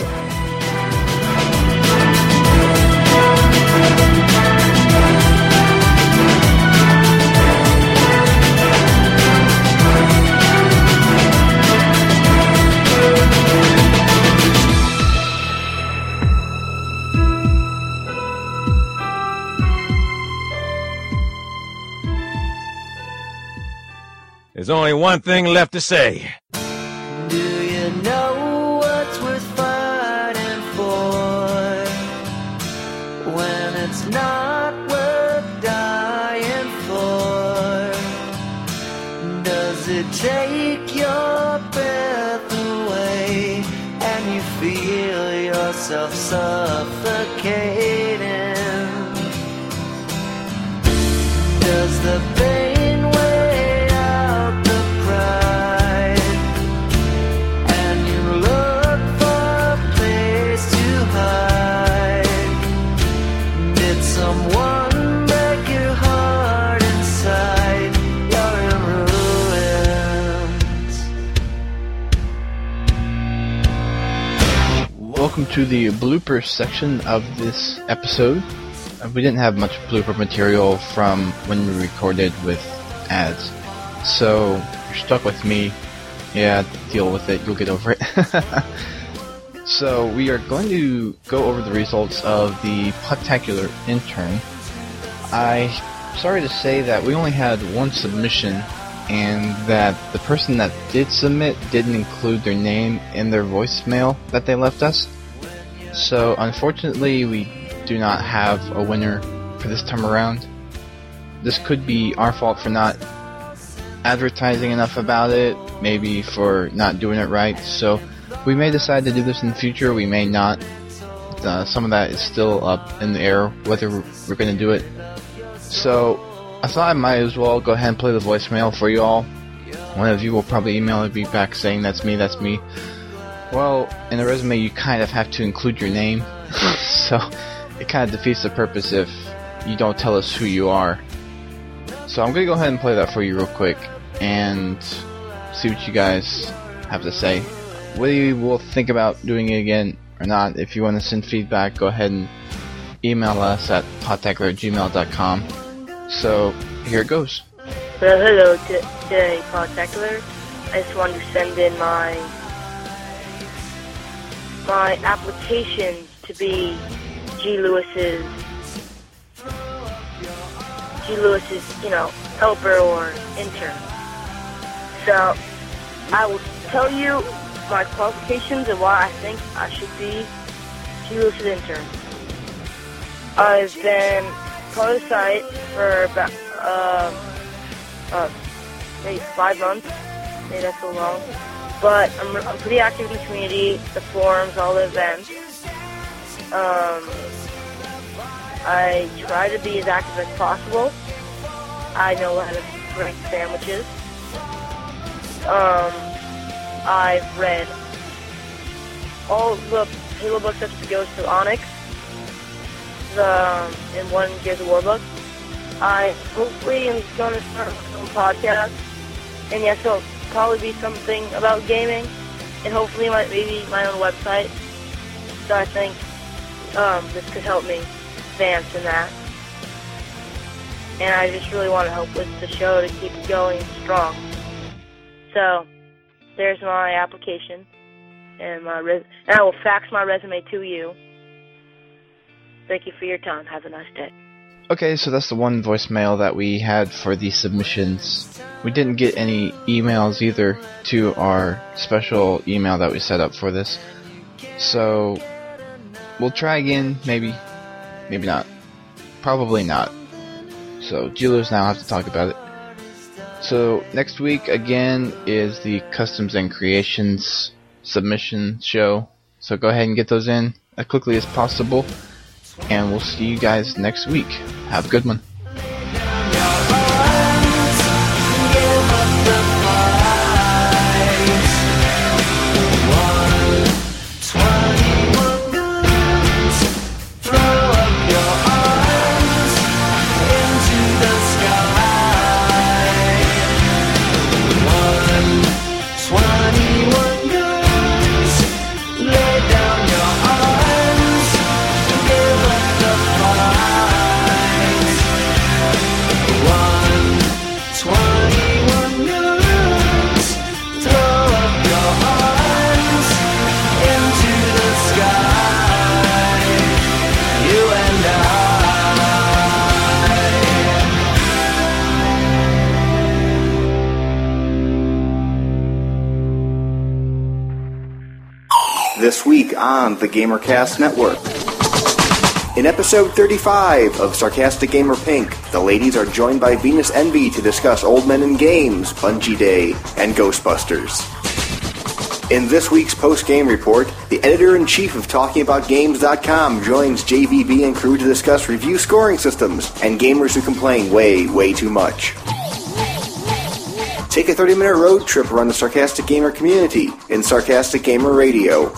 There's only one thing left to say. Do you know what's worth fighting for when it's not worth dying for? Does it take your breath away and you feel yourself suffocating? Does the pain weigh out the pride and you look for a place to hide? Did someone break your heart inside? You're in ruins. Welcome to the blooper section of this episode. Uh, We didn't have much blooper material from when we recorded with ads. So, you're stuck with me. Yeah, deal with it. You'll get over it. So, we are going to go over the results of the Podtacular Intern. I'm sorry to say that we only had one submission, and that the person that did submit didn't include their name in their voicemail that they left us. So, unfortunately, we do not have a winner for this time around. This could be our fault for not advertising enough about it, maybe for not doing it right, so we may decide to do this in the future, we may not. Uh, some of that is still up in the air, whether we're going to do it. So, I thought I might as well go ahead and play the voicemail for you all. One of you will probably email me back saying, that's me, that's me. Well, in a resume you kind of have to include your name, so it kind of defeats the purpose if you don't tell us who you are. So I'm going to go ahead and play that for you real quick and see what you guys have to say. Whether you will think about doing it again or not, if you want to send feedback, go ahead and email us at podtacular at gmail dot com. So here it goes. Well, hello t- today, Podtacular. I just wanted to send in my my application to be G G. Lewis's G. Lewis's, you know, helper or intern. So I will tell you my qualifications and why I think I should be G. Lewis's intern. I've been part of the site for about uh, uh, maybe five months. Maybe that's so long. But I'm, I'm pretty active in the community, the forums, all the events. Um, I try to be as active as possible. I know how to make sandwiches. Um, I've read all the Halo books up to goes to Onyx, the, um, and one Gears of War book. I hopefully am going to start my own podcast, and yes, it'll probably be something about gaming, and hopefully my, maybe my own website. So I think um, this could help me advance in that. And I just really want to help with the show to keep it going strong. So there's my application, and my res- and I will fax my resume to you. Thank you for your time. Have a nice day. Okay, so that's the one voicemail that we had for the submissions. We didn't get any emails either to our special email that we set up for this. So we'll try again, maybe, maybe not. Probably not. So G-Lewis now have to talk about it. So next week again is the Customs and Creations submission show. So go ahead and get those in as quickly as possible. And we'll see you guys next week. Have a good one. This week on the GamerCast Network. In episode thirty-five of Sarcastic Gamer Pink, the ladies are joined by Venus Envy to discuss Old Men in Games, Bungie Day, and Ghostbusters. In this week's post-game report, the editor-in-chief of Talking About Games dot com joins J V B and crew to discuss review scoring systems and gamers who complain way, way too much. Take a thirty-minute road trip around the Sarcastic Gamer community in Sarcastic Gamer Radio.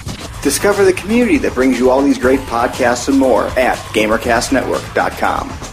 Discover the community that brings you all these great podcasts and more at GamerCast Network dot com.